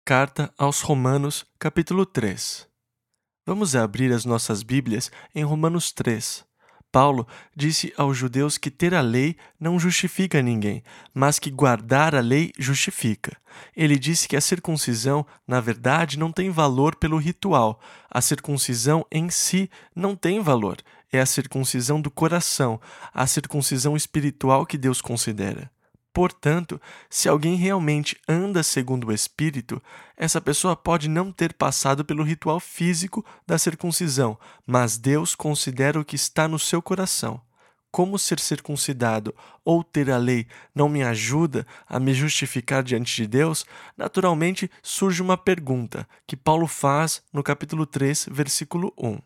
Carta aos Romanos, capítulo 3. Vamos abrir as nossas Bíblias em Romanos 3. Paulo disse aos judeus que ter a lei não justifica ninguém, mas que guardar a lei justifica. Ele disse que a circuncisão, na verdade, não tem valor pelo ritual. A circuncisão em si não tem valor. É a circuncisão do coração, a circuncisão espiritual que Deus considera. Portanto, se alguém realmente anda segundo o Espírito, essa pessoa pode não ter passado pelo ritual físico da circuncisão, mas Deus considera o que está no seu coração. Como ser circuncidado ou ter a lei não me ajuda a me justificar diante de Deus, naturalmente surge uma pergunta que Paulo faz no capítulo 3, versículo 1.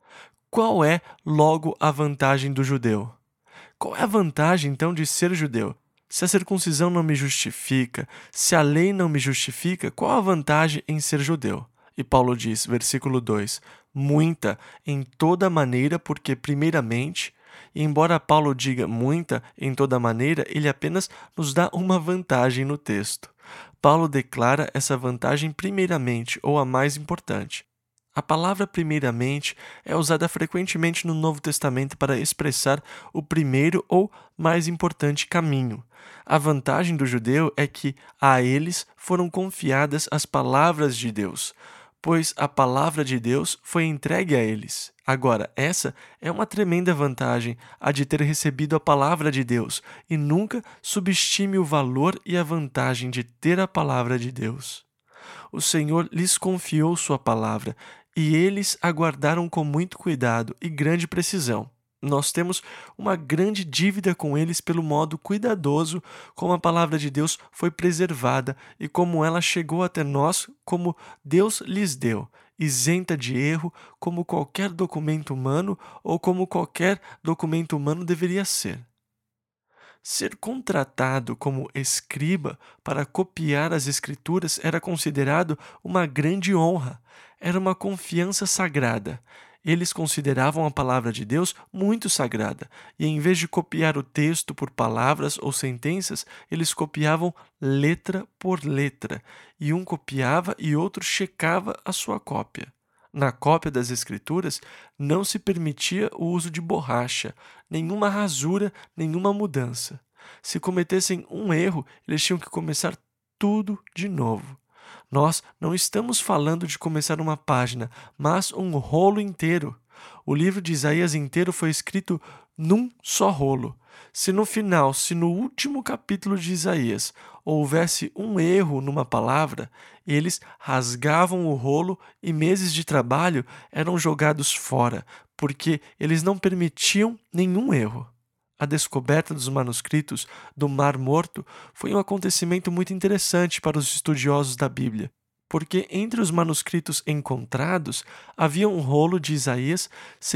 Qual é, logo, a vantagem do judeu? Qual é a vantagem, então, de ser judeu? Se a circuncisão não me justifica, se a lei não me justifica, qual a vantagem em ser judeu? E Paulo diz, versículo 2, muita em toda maneira, porque primeiramente, e embora Paulo diga muita em toda maneira, ele apenas nos dá uma vantagem no texto. Paulo declara essa vantagem primeiramente, ou a mais importante. A palavra primeiramente é usada frequentemente no Novo Testamento para expressar o primeiro ou mais importante caminho. A vantagem do judeu é que a eles foram confiadas as palavras de Deus, pois a palavra de Deus foi entregue a eles. Agora, essa é uma tremenda vantagem, a de ter recebido a palavra de Deus, e nunca subestime o valor e a vantagem de ter a palavra de Deus. O Senhor lhes confiou sua palavra, e eles a guardaram com muito cuidado e grande precisão. Nós temos uma grande dívida com eles pelo modo cuidadoso como a palavra de Deus foi preservada e como ela chegou até nós, como Deus lhes deu, isenta de erro, como qualquer documento humano ou como qualquer documento humano deveria ser. Ser contratado como escriba para copiar as Escrituras era considerado uma grande honra, era uma confiança sagrada. Eles consideravam a palavra de Deus muito sagrada, e em vez de copiar o texto por palavras ou sentenças, eles copiavam letra por letra, e um copiava e outro checava a sua cópia. Na cópia das Escrituras não se permitia o uso de borracha, nenhuma rasura, nenhuma mudança. Se cometessem um erro, eles tinham que começar tudo de novo. Nós não estamos falando de começar uma página, mas um rolo inteiro. O livro de Isaías inteiro foi escrito num só rolo. Se no último capítulo de Isaías, houvesse um erro numa palavra, eles rasgavam o rolo e meses de trabalho eram jogados fora, porque eles não permitiam nenhum erro. A descoberta dos manuscritos do Mar Morto foi um acontecimento muito interessante para os estudiosos da Bíblia, porque entre os manuscritos encontrados havia um rolo de Isaías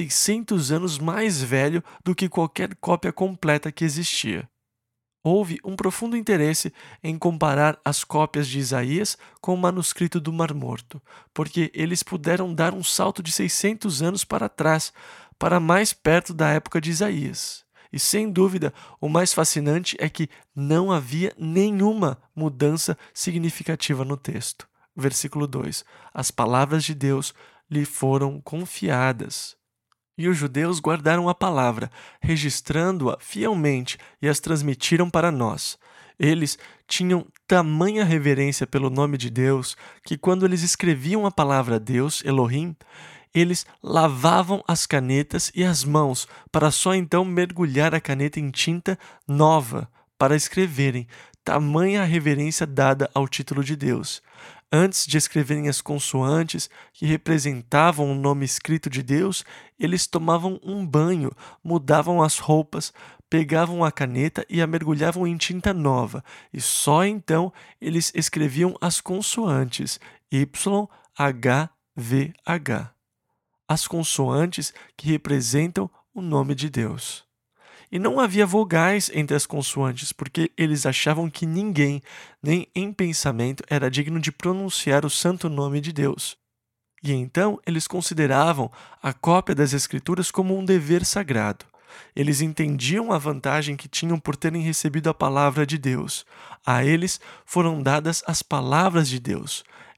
600 anos mais velho do que qualquer cópia completa que existia. Houve um profundo interesse em comparar as cópias de Isaías com o manuscrito do Mar Morto, porque eles puderam dar um salto de 600 anos para trás, para mais perto da época de Isaías. E, sem dúvida, o mais fascinante é que não havia nenhuma mudança significativa no texto. Versículo 2. As palavras de Deus lhe foram confiadas. E os judeus guardaram a palavra, registrando-a fielmente e as transmitiram para nós. Eles tinham tamanha reverência pelo nome de Deus que, quando eles escreviam a palavra Deus, Elohim, eles lavavam as canetas e as mãos para só então mergulhar a caneta em tinta nova para escreverem, tamanha a reverência dada ao título de Deus. Antes de escreverem as consoantes que representavam o nome escrito de Deus, eles tomavam um banho, mudavam as roupas, pegavam a caneta e a mergulhavam em tinta nova, e só então eles escreviam as consoantes Y, H, V, H. As consoantes que representam o nome de Deus. E não havia vogais entre as consoantes, porque eles achavam que ninguém, nem em pensamento, era digno de pronunciar o santo nome de Deus. E então eles consideravam a cópia das Escrituras como um dever sagrado. Eles entendiam a vantagem que tinham por terem recebido a palavra de Deus. A eles foram dadas as palavras de Deus.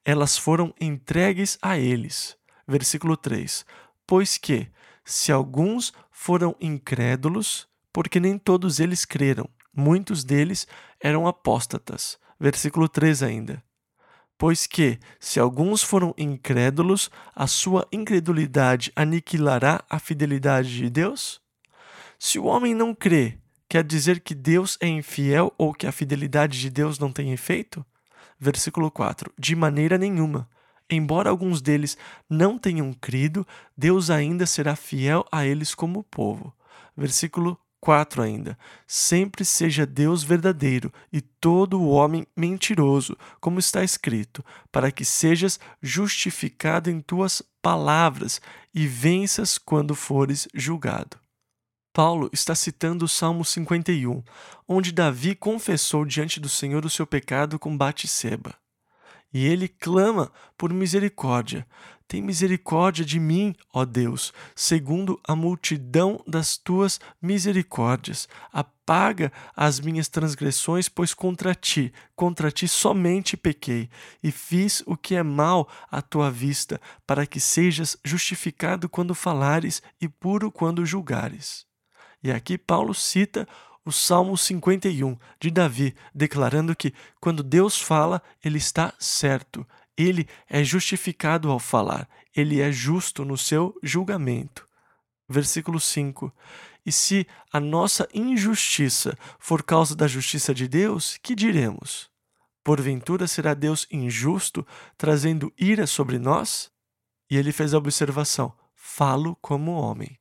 elas foram entregues a eles. Versículo 3. Pois que, se alguns foram incrédulos, porque nem todos eles creram, muitos deles eram apóstatas. Versículo 3 ainda. Pois que, se alguns foram incrédulos, a sua incredulidade aniquilará a fidelidade de Deus? Se o homem não crê, quer dizer que Deus é infiel ou que a fidelidade de Deus não tem efeito? Versículo 4. De maneira nenhuma. Embora alguns deles não tenham crido, Deus ainda será fiel a eles como povo. Versículo 4 ainda. Sempre seja Deus verdadeiro e todo o homem mentiroso, como está escrito, para que sejas justificado em tuas palavras e venças quando fores julgado. Paulo está citando o Salmo 51, onde Davi confessou diante do Senhor o seu pecado com Batseba. E ele clama por misericórdia. Tem misericórdia de mim, ó Deus, segundo a multidão das tuas misericórdias. Apaga as minhas transgressões, pois contra ti somente pequei, e fiz o que é mal à tua vista, para que sejas justificado quando falares e puro quando julgares. E aqui Paulo cita o Salmo 51 de Davi, declarando que quando Deus fala, ele está certo. Ele é justificado ao falar. Ele é justo no seu julgamento. Versículo 5. E se a nossa injustiça for causa da justiça de Deus, que diremos? Porventura será Deus injusto, trazendo ira sobre nós? E ele fez a observação: falo como homem.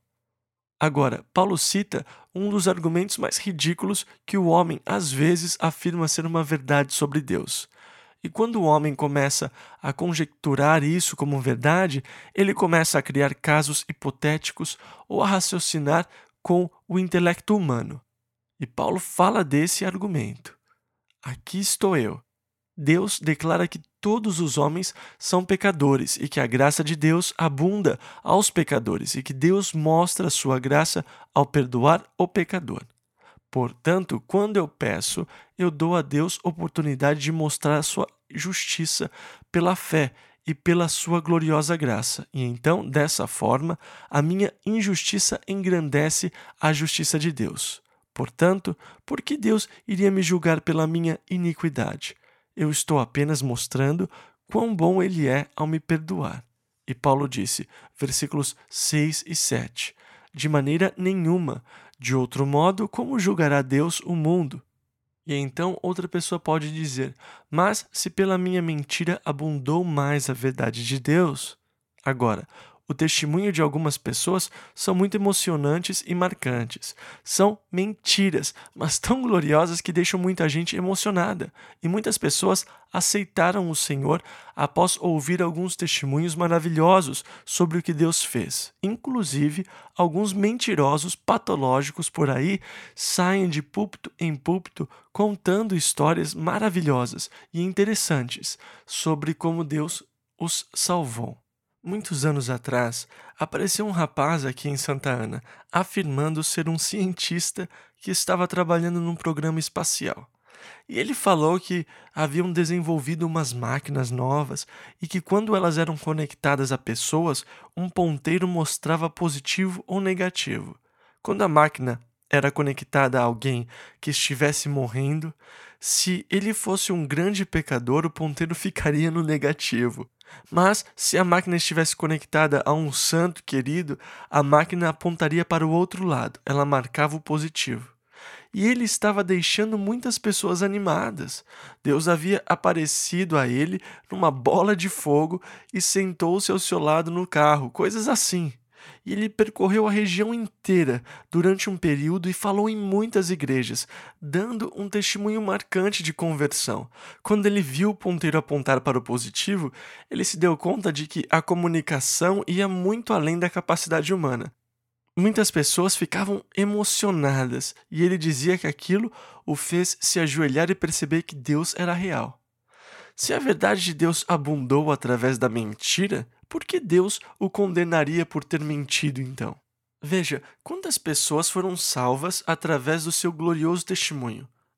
Agora, Paulo cita um dos argumentos mais ridículos que o homem às vezes afirma ser uma verdade sobre Deus. E quando o homem começa a conjecturar isso como verdade, ele começa a criar casos hipotéticos ou a raciocinar com o intelecto humano. E Paulo fala desse argumento. Aqui estou eu. Deus declara que todos os homens são pecadores e que a graça de Deus abunda aos pecadores e que Deus mostra a sua graça ao perdoar o pecador. Portanto, quando eu peço, eu dou a Deus oportunidade de mostrar a sua justiça pela fé e pela sua gloriosa graça. E então, dessa forma, a minha injustiça engrandece a justiça de Deus. Portanto, por que Deus iria me julgar pela minha iniquidade? Eu estou apenas mostrando quão bom ele é ao me perdoar. E Paulo disse, versículos 6 e 7, de maneira nenhuma, de outro modo, como julgará Deus o mundo? E então outra pessoa pode dizer, mas se pela minha mentira abundou mais a verdade de Deus? Agora, o testemunho de algumas pessoas são muito emocionantes e marcantes. São mentiras, mas tão gloriosas que deixam muita gente emocionada. E muitas pessoas aceitaram o Senhor após ouvir alguns testemunhos maravilhosos sobre o que Deus fez. Inclusive, alguns mentirosos patológicos por aí saem de púlpito em púlpito contando histórias maravilhosas e interessantes sobre como Deus os salvou. Muitos anos atrás, apareceu um rapaz aqui em Santa Ana, afirmando ser um cientista que estava trabalhando num programa espacial. E ele falou que haviam desenvolvido umas máquinas novas e que quando elas eram conectadas a pessoas, um ponteiro mostrava positivo ou negativo. Quando a máquina era conectada a alguém que estivesse morrendo, se ele fosse um grande pecador, o ponteiro ficaria no negativo. Mas, se a máquina estivesse conectada a um santo querido, a máquina apontaria para o outro lado, ela marcava o positivo. E ele estava deixando muitas pessoas animadas. Deus havia aparecido a ele numa bola de fogo e sentou-se ao seu lado no carro, coisas assim. E ele percorreu a região inteira durante um período e falou em muitas igrejas, dando um testemunho marcante de conversão. Quando ele viu o ponteiro apontar para o positivo, ele se deu conta de que a comunicação ia muito além da capacidade humana. Muitas pessoas ficavam emocionadas e ele dizia que aquilo o fez se ajoelhar e perceber que Deus era real. Se a verdade de Deus abundou através da mentira, por que Deus o condenaria por ter mentido então? Veja, quantas pessoas foram salvas através do seu glorioso testemunho?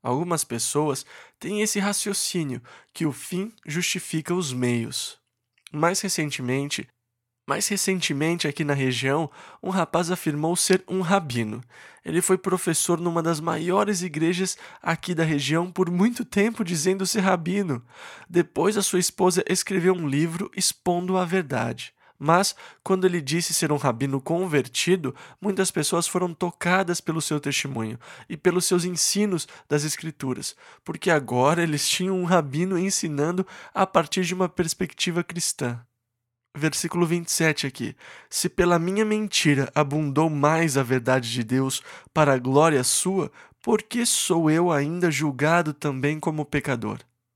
Algumas pessoas têm esse raciocínio que o fim justifica os meios. Mais recentemente, Mais recentemente, aqui na região, um rapaz afirmou ser um rabino. Ele foi professor numa das maiores igrejas aqui da região por muito tempo, dizendo ser rabino. Depois, a sua esposa escreveu um livro expondo a verdade. Mas, quando ele disse ser um rabino convertido, muitas pessoas foram tocadas pelo seu testemunho e pelos seus ensinos das Escrituras, porque agora eles tinham um rabino ensinando a partir de uma perspectiva cristã. Versículo 27 aqui. Se pela minha mentira abundou mais a verdade de Deus para a glória sua, por que sou eu ainda julgado também como pecador?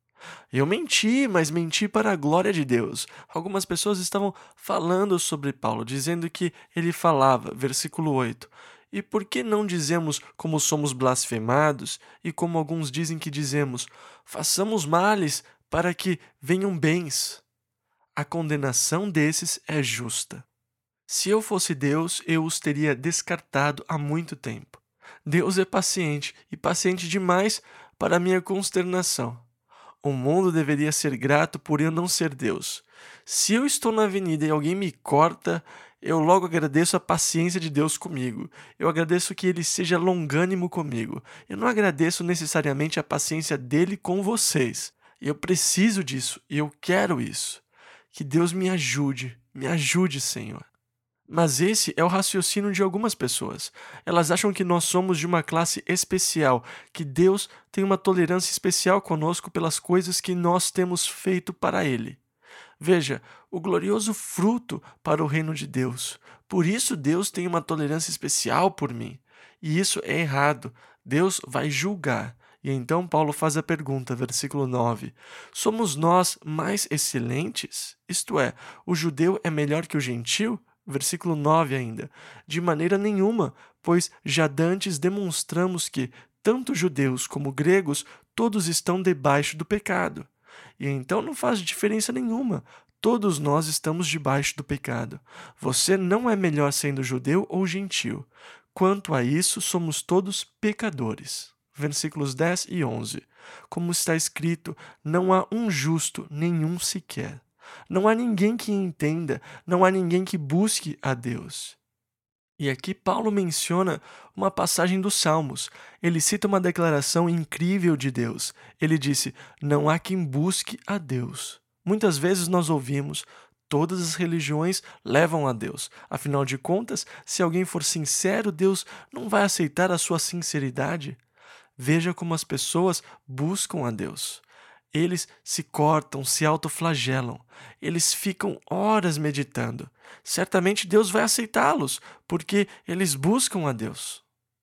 Eu menti, mas menti para a glória de Deus. Algumas pessoas estavam falando sobre Paulo, dizendo que ele falava, versículo 8. E por que não dizemos como somos blasfemados e como alguns dizem que dizemos, façamos males para que venham bens? A condenação desses é justa. Se eu fosse Deus, eu os teria descartado há muito tempo. Deus é paciente, e paciente demais para minha consternação. O mundo deveria ser grato por eu não ser Deus. Se eu estou na avenida e alguém me corta, eu logo agradeço a paciência de Deus comigo. Eu agradeço que Ele seja longânimo comigo. Eu não agradeço necessariamente a paciência dele com vocês. Eu preciso disso e eu quero isso. Que Deus me ajude, Senhor. Mas esse é o raciocínio de algumas pessoas. Elas acham que nós somos de uma classe especial, que Deus tem uma tolerância especial conosco pelas coisas que nós temos feito para Ele. Veja, o glorioso fruto para o reino de Deus. Por isso Deus tem uma tolerância especial por mim. E isso é errado. Deus vai julgar. E então Paulo faz a pergunta, versículo 9: somos nós mais excelentes? Isto é, o judeu é melhor que o gentil? Versículo 9 ainda: de maneira nenhuma, pois já dantes demonstramos que, tanto judeus como gregos, todos estão debaixo do pecado. E então não faz diferença nenhuma. Todos nós estamos debaixo do pecado. Você não é melhor sendo judeu ou gentil. Quanto a isso, somos todos pecadores. Versículos 10 e 11. Como está escrito, não há um justo, nenhum sequer. Não há ninguém que entenda, não há ninguém que busque a Deus. E aqui Paulo menciona uma passagem dos Salmos. Ele cita uma declaração incrível de Deus. Ele disse, não há quem busque a Deus. Muitas vezes nós ouvimos, todas as religiões levam a Deus. Afinal de contas, se alguém for sincero, Deus não vai aceitar a sua sinceridade. Veja como as pessoas buscam a Deus. Eles se cortam, se autoflagelam. Eles ficam horas meditando. Certamente Deus vai aceitá-los, porque eles buscam a Deus.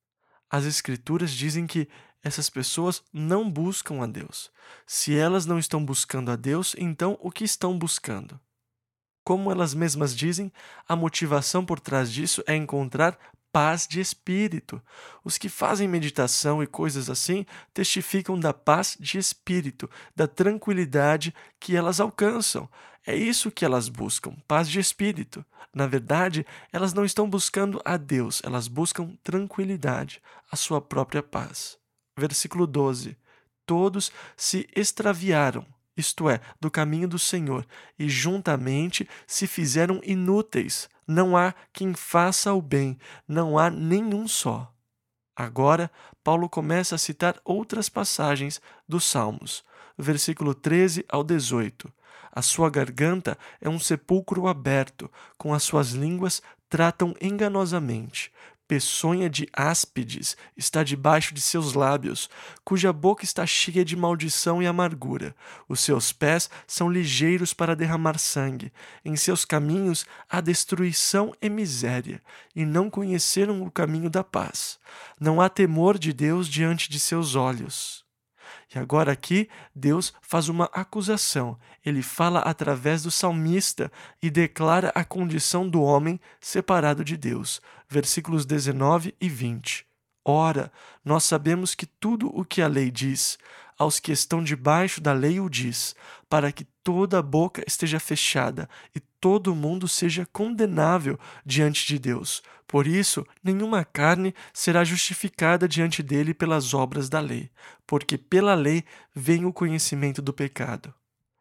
As Escrituras dizem que essas pessoas não buscam a Deus. Se elas não estão buscando a Deus, então o que estão buscando? Como elas mesmas dizem, a motivação por trás disso é encontrar paz de espírito. Os que fazem meditação e coisas assim testificam da paz de espírito, da tranquilidade que elas alcançam. É isso que elas buscam, paz de espírito. Na verdade, elas não estão buscando a Deus, elas buscam tranquilidade, a sua própria paz. Versículo 12. Todos se extraviaram, isto é, do caminho do Senhor, e juntamente se fizeram inúteis. Não há quem faça o bem, não há nenhum só. Agora, Paulo começa a citar outras passagens dos Salmos, versículo 13 ao 18. A sua garganta é um sepulcro aberto, com as suas línguas tratam enganosamente. Peçonha de áspides está debaixo de seus lábios, cuja boca está cheia de maldição e amargura. Os seus pés são ligeiros para derramar sangue. Em seus caminhos há destruição e miséria, e não conheceram o caminho da paz. Não há temor de Deus diante de seus olhos. E agora aqui, Deus faz uma acusação. Ele fala através do salmista e declara a condição do homem separado de Deus. Versículos 19 e 20. Ora, nós sabemos que tudo o que a lei diz, aos que estão debaixo da lei o diz, para que toda boca esteja fechada e todo mundo seja condenável diante de Deus. Por isso, nenhuma carne será justificada diante dele pelas obras da lei, porque pela lei vem o conhecimento do pecado.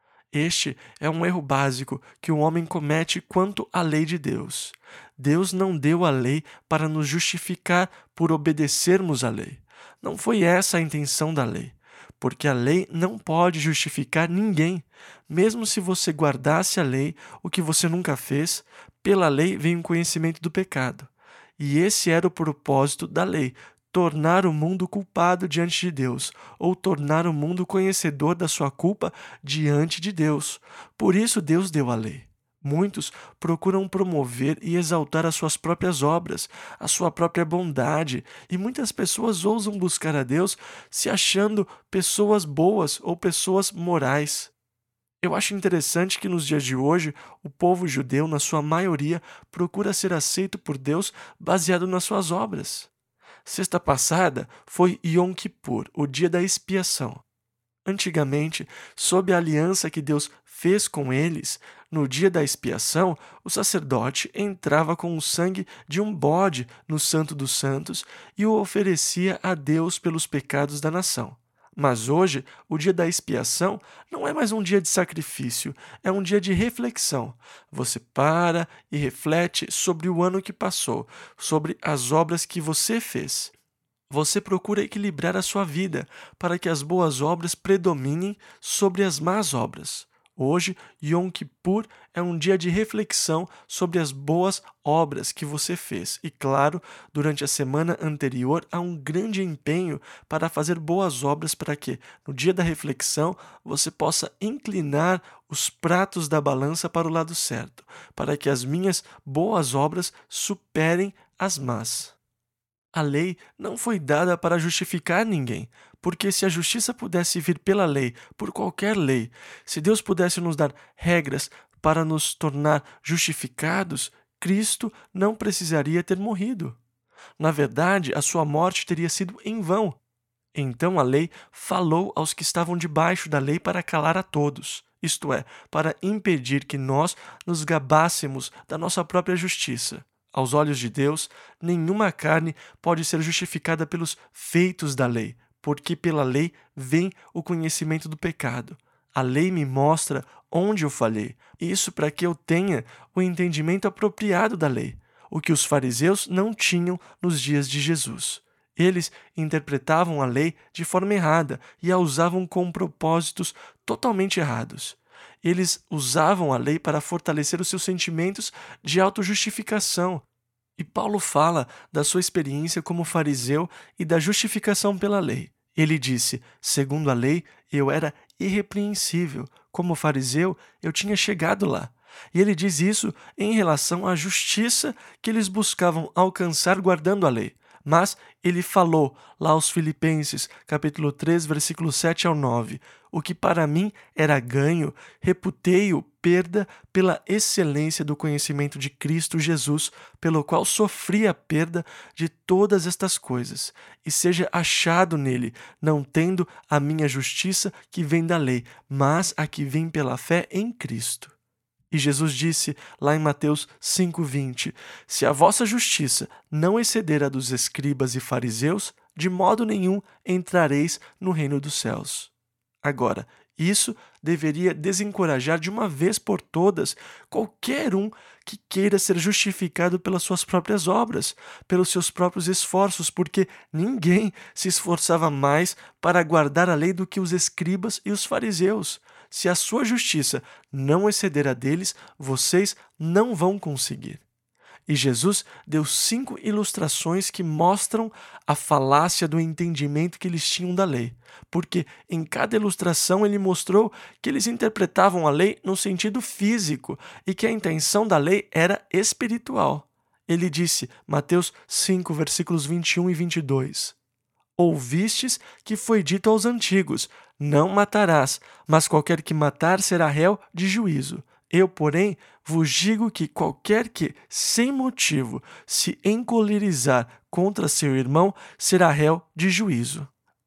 Este é um erro básico que o homem comete quanto à lei de Deus. Deus não deu a lei para nos justificar por obedecermos à lei. Não foi essa a intenção da lei, porque a lei não pode justificar ninguém. Mesmo se você guardasse a lei, o que você nunca fez, pela lei vem o conhecimento do pecado. E esse era o propósito da lei, tornar o mundo culpado diante de Deus, ou tornar o mundo conhecedor da sua culpa diante de Deus. Por isso Deus deu a lei. Muitos procuram promover e exaltar as suas próprias obras, a sua própria bondade, e muitas pessoas ousam buscar a Deus se achando pessoas boas ou pessoas morais. Eu acho interessante que nos dias de hoje, o povo judeu, na sua maioria, procura ser aceito por Deus baseado nas suas obras. Sexta passada foi Yom Kippur, o dia da expiação. Antigamente, sob a aliança que Deus fez com eles, no dia da expiação, o sacerdote entrava com o sangue de um bode no Santo dos Santos e o oferecia a Deus pelos pecados da nação. Mas hoje, o dia da expiação não é mais um dia de sacrifício, é um dia de reflexão. Você para e reflete sobre o ano que passou, sobre as obras que você fez. Você procura equilibrar a sua vida para que as boas obras predominem sobre as más obras. Hoje, Yom Kippur é um dia de reflexão sobre as boas obras que você fez. E, claro, durante a semana anterior há um grande empenho para fazer boas obras para que, no dia da reflexão, você possa inclinar os pratos da balança para o lado certo, para que as minhas boas obras superem as más. A lei não foi dada para justificar ninguém, porque se a justiça pudesse vir pela lei, por qualquer lei, se Deus pudesse nos dar regras para nos tornar justificados, Cristo não precisaria ter morrido. Na verdade, a sua morte teria sido em vão. Então a lei falou aos que estavam debaixo da lei para calar a todos, isto é, para impedir que nós nos gabássemos da nossa própria justiça. Aos olhos de Deus, nenhuma carne pode ser justificada pelos feitos da lei, porque pela lei vem o conhecimento do pecado. A lei me mostra onde eu falhei, isso para que eu tenha o entendimento apropriado da lei, o que os fariseus não tinham nos dias de Jesus. Eles interpretavam a lei de forma errada e a usavam com propósitos totalmente errados. Eles usavam a lei para fortalecer os seus sentimentos de autojustificação. E Paulo fala da sua experiência como fariseu e da justificação pela lei. Ele disse: segundo a lei, eu era irrepreensível. Como fariseu, eu tinha chegado lá. E ele diz isso em relação à justiça que eles buscavam alcançar guardando a lei. Mas ele falou lá aos Filipenses, capítulo 3, versículos 7 ao 9, o que para mim era ganho, reputei-o perda pela excelência do conhecimento de Cristo Jesus, pelo qual sofri a perda de todas estas coisas, e seja achado nele, não tendo a minha justiça que vem da lei, mas a que vem pela fé em Cristo. E Jesus disse lá em Mateus 5,20, se a vossa justiça não exceder a dos escribas e fariseus, de modo nenhum entrareis no reino dos céus. Agora, isso deveria desencorajar de uma vez por todas qualquer um que queira ser justificado pelas suas próprias obras, pelos seus próprios esforços, porque ninguém se esforçava mais para guardar a lei do que os escribas e os fariseus. Se a sua justiça não exceder a deles, vocês não vão conseguir. E Jesus deu 5 ilustrações que mostram a falácia do entendimento que eles tinham da lei, porque em cada ilustração ele mostrou que eles interpretavam a lei no sentido físico e que a intenção da lei era espiritual. Ele disse, Mateus 5, versículos 21 e 22, ouvistes que foi dito aos antigos, não matarás, mas qualquer que matar será réu de juízo. Eu, porém, vos digo que qualquer que, sem motivo, se encolerizar contra seu irmão, será réu de juízo.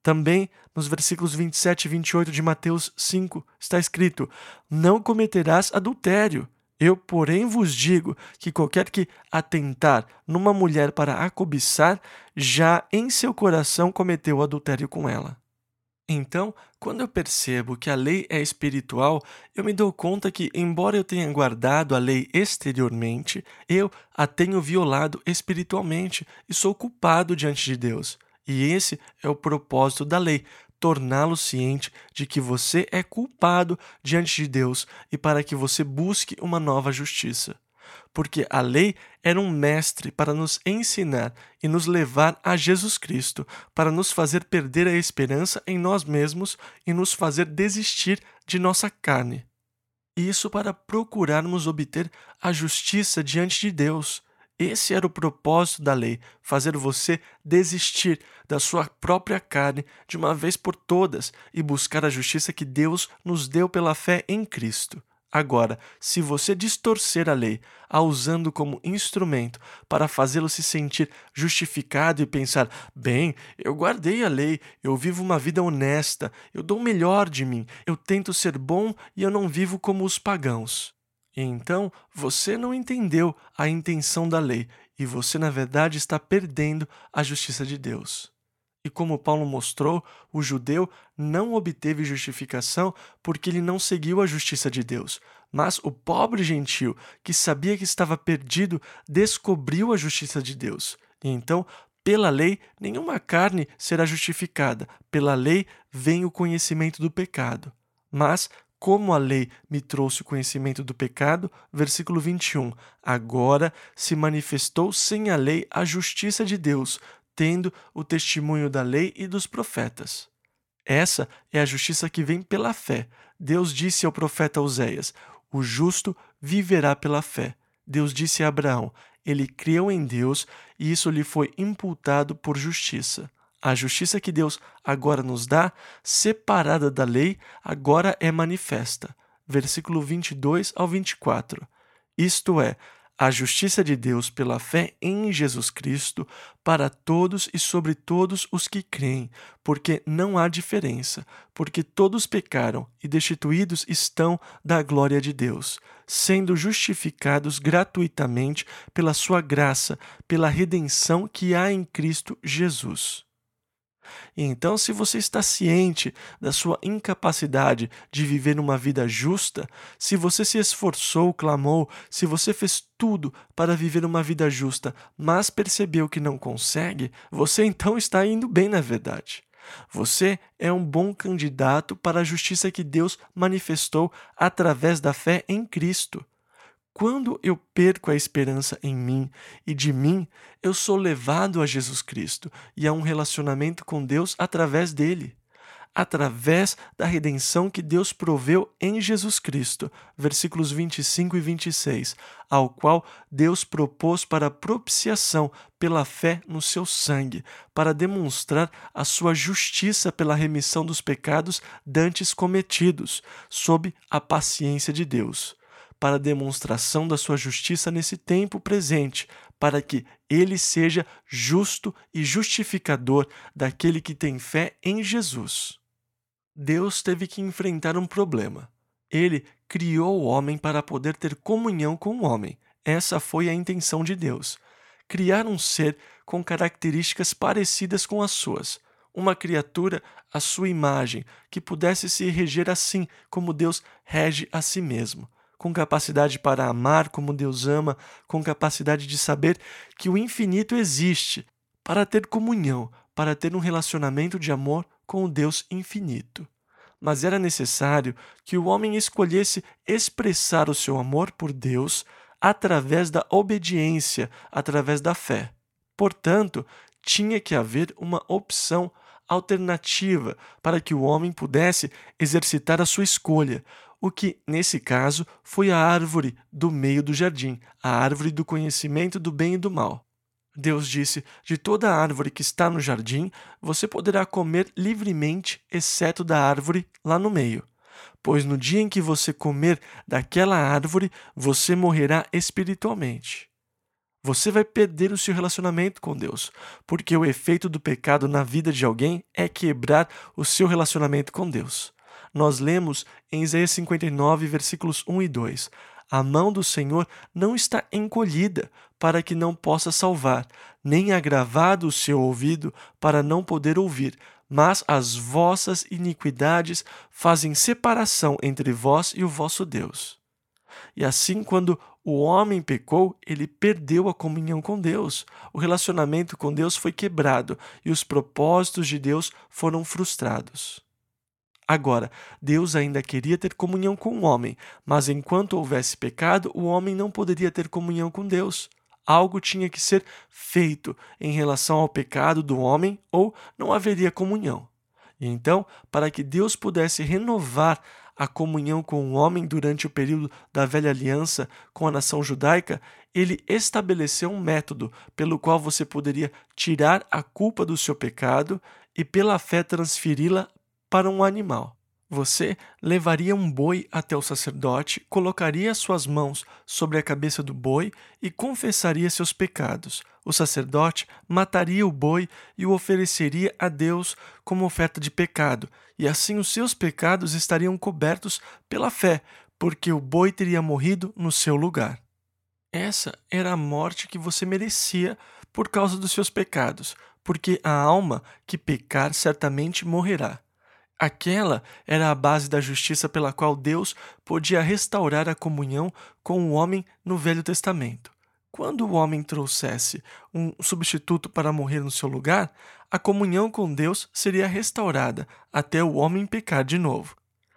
Também, nos versículos 27 e 28 de Mateus 5, está escrito: não cometerás adultério. Eu, porém, vos digo que qualquer que atentar numa mulher para a cobiçar, já em seu coração cometeu adultério com ela. Então, quando eu percebo que a lei é espiritual, eu me dou conta que, embora eu tenha guardado a lei exteriormente, eu a tenho violado espiritualmente e sou culpado diante de Deus. E esse é o propósito da lei, torná-lo ciente de que você é culpado diante de Deus e para que você busque uma nova justiça. Porque a lei era um mestre para nos ensinar e nos levar a Jesus Cristo, para nos fazer perder a esperança em nós mesmos e nos fazer desistir de nossa carne. Isso para procurarmos obter a justiça diante de Deus. Esse era o propósito da lei, fazer você desistir da sua própria carne de uma vez por todas e buscar a justiça que Deus nos deu pela fé em Cristo. Agora, se você distorcer a lei, a usando como instrumento para fazê-lo se sentir justificado e pensar: bem, eu guardei a lei, eu vivo uma vida honesta, eu dou o melhor de mim, eu tento ser bom e eu não vivo como os pagãos. E então, você não entendeu a intenção da lei e você, na verdade, está perdendo a justiça de Deus. E como Paulo mostrou, o judeu não obteve justificação porque ele não seguiu a justiça de Deus. Mas o pobre gentio, que sabia que estava perdido, descobriu a justiça de Deus. E então, pela lei, nenhuma carne será justificada. Pela lei vem o conhecimento do pecado. Mas, como a lei me trouxe o conhecimento do pecado, versículo 21, agora se manifestou sem a lei a justiça de Deus, tendo o testemunho da lei e dos profetas. Essa é a justiça que vem pela fé. Deus disse ao profeta Oséias: o justo viverá pela fé. Deus disse a Abraão: ele creu em Deus e isso lhe foi imputado por justiça. A justiça que Deus agora nos dá, separada da lei, agora é manifesta. Versículo 22 ao 24. Isto é, a justiça de Deus pela fé em Jesus Cristo para todos e sobre todos os que creem, porque não há diferença, porque todos pecaram e destituídos estão da glória de Deus, sendo justificados gratuitamente pela sua graça, pela redenção que há em Cristo Jesus. E então, se você está ciente da sua incapacidade de viver uma vida justa, se você se esforçou, clamou, se você fez tudo para viver uma vida justa, mas percebeu que não consegue, você então está indo bem na verdade. Você é um bom candidato para a justiça que Deus manifestou através da fé em Cristo. Quando eu perco a esperança em mim e de mim, eu sou levado a Jesus Cristo e a um relacionamento com Deus através dele, através da redenção que Deus proveu em Jesus Cristo, versículos 25 e 26, ao qual Deus propôs para propiciação pela fé no seu sangue, para demonstrar a sua justiça pela remissão dos pecados dantes cometidos, sob a paciência de Deus, para a demonstração da sua justiça nesse tempo presente, para que ele seja justo e justificador daquele que tem fé em Jesus. Deus teve que enfrentar um problema. Ele criou o homem para poder ter comunhão com o homem. Essa foi a intenção de Deus. Criar um ser com características parecidas com as suas. Uma criatura à sua imagem, que pudesse se reger assim como Deus rege a si mesmo, com capacidade para amar como Deus ama, com capacidade de saber que o infinito existe, para ter comunhão, para ter um relacionamento de amor com o Deus infinito. Mas era necessário que o homem escolhesse expressar o seu amor por Deus através da obediência, através da fé. Portanto, tinha que haver uma opção alternativa para que o homem pudesse exercitar a sua escolha, o que, nesse caso, foi a árvore do meio do jardim, a árvore do conhecimento do bem e do mal. Deus disse: de toda a árvore que está no jardim, você poderá comer livremente, exceto da árvore lá no meio. Pois no dia em que você comer daquela árvore, você morrerá espiritualmente. você vai perder o seu relacionamento com Deus, porque o efeito do pecado na vida de alguém é quebrar o seu relacionamento com Deus. Nós lemos em Isaías 59, versículos 1 e 2: A mão do Senhor não está encolhida para que não possa salvar, nem agravado o seu ouvido para não poder ouvir, mas as vossas iniquidades fazem separação entre vós e o vosso Deus. E assim, quando o homem pecou, ele perdeu a comunhão com Deus. O relacionamento com Deus foi quebrado e os propósitos de Deus foram frustrados. Agora, Deus ainda queria ter comunhão com o homem, mas enquanto houvesse pecado, o homem não poderia ter comunhão com Deus. Algo tinha que ser feito em relação ao pecado do homem ou não haveria comunhão. E então, para que Deus pudesse renovar a comunhão com o homem durante o período da velha aliança com a nação judaica, ele estabeleceu um método pelo qual você poderia tirar a culpa do seu pecado e pela fé transferi-la para um animal. Você levaria um boi até o sacerdote, colocaria suas mãos sobre a cabeça do boi e confessaria seus pecados. O sacerdote mataria o boi e o ofereceria a Deus como oferta de pecado, e assim os seus pecados estariam cobertos pela fé, porque o boi teria morrido no seu lugar. Essa era a morte que você merecia por causa dos seus pecados, porque a alma que pecar certamente morrerá. Aquela era a base da justiça pela qual Deus podia restaurar a comunhão com o homem no Velho Testamento. Quando o homem trouxesse um substituto para morrer no seu lugar, a comunhão com Deus seria restaurada até o homem pecar de novo.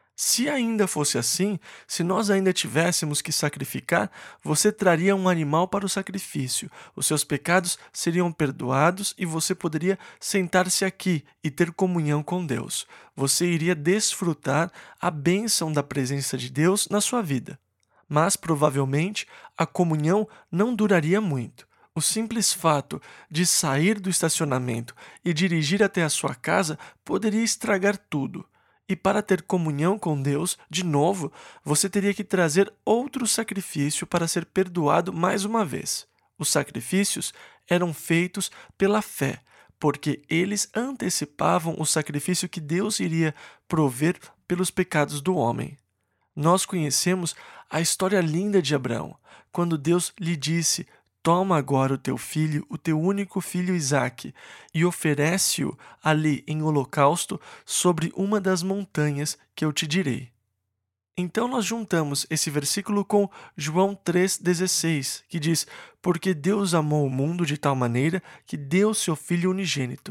Se ainda fosse assim, se nós ainda tivéssemos que sacrificar, você traria um animal para o sacrifício, os seus pecados seriam perdoados e você poderia sentar-se aqui e ter comunhão com Deus. Você iria desfrutar a bênção da presença de Deus na sua vida. Mas, provavelmente, a comunhão não duraria muito. O simples fato de sair do estacionamento e dirigir até a sua casa poderia estragar tudo. E para ter comunhão com Deus, de novo, você teria que trazer outro sacrifício para ser perdoado mais uma vez. Os sacrifícios eram feitos pela fé, porque eles antecipavam o sacrifício que Deus iria prover pelos pecados do homem. Nós conhecemos a história linda de Abraão, quando Deus lhe disse: Toma agora o teu filho, o teu único filho Isaque, e oferece-o ali em holocausto sobre uma das montanhas que eu te direi. Então nós juntamos esse versículo com João 3,16, que diz: Porque Deus amou o mundo de tal maneira que deu seu Filho unigênito.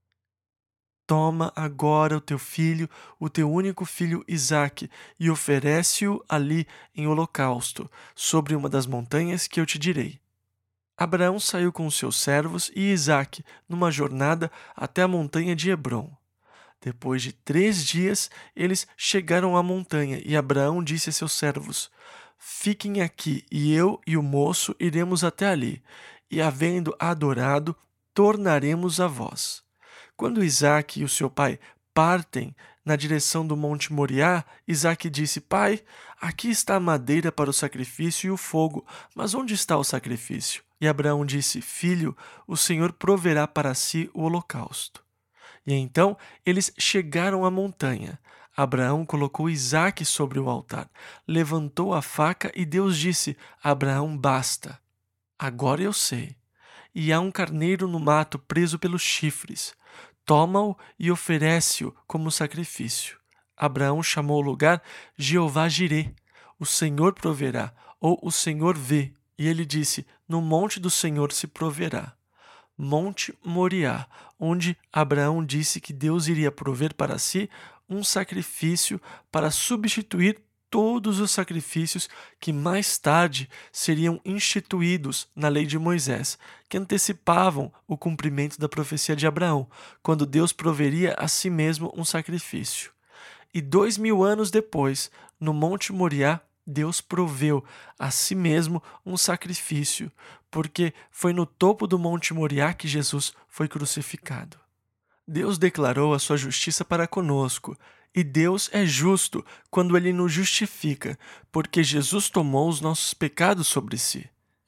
Toma agora o teu filho, o teu único filho Isaque, e oferece-o ali em holocausto, sobre uma das montanhas que eu te direi. Abraão saiu com os seus servos e Isaque numa jornada até a montanha de Hebrom. Depois de 3 dias, eles chegaram à montanha e Abraão disse a seus servos: Fiquem aqui, e eu e o moço iremos até ali, e havendo adorado, tornaremos a vós. Quando Isaque e o seu pai partem na direção do Monte Moriá, Isaque disse: Pai, aqui está a madeira para o sacrifício e o fogo, mas onde está o sacrifício? E Abraão disse: Filho, o Senhor proverá para si o holocausto. E então eles chegaram à montanha. Abraão colocou Isaque sobre o altar, levantou a faca e Deus disse: Abraão, basta. Agora eu sei. E há um carneiro no mato preso pelos chifres. Toma-o e oferece-o como sacrifício. Abraão chamou o lugar Jeová Jirê, o Senhor proverá, ou o Senhor vê. E ele disse: No monte do Senhor se proverá. Monte Moriá, onde Abraão disse que Deus iria prover para si um sacrifício para substituir todos os sacrifícios que mais tarde seriam instituídos na lei de Moisés, que antecipavam o cumprimento da profecia de Abraão, quando Deus proveria a si mesmo um sacrifício. E 2000 anos depois, no Monte Moriá, Deus proveu a si mesmo um sacrifício, porque foi no topo do Monte Moriá que Jesus foi crucificado. Deus declarou a sua justiça para conosco, e Deus é justo quando Ele nos justifica, porque Jesus tomou os nossos pecados sobre si.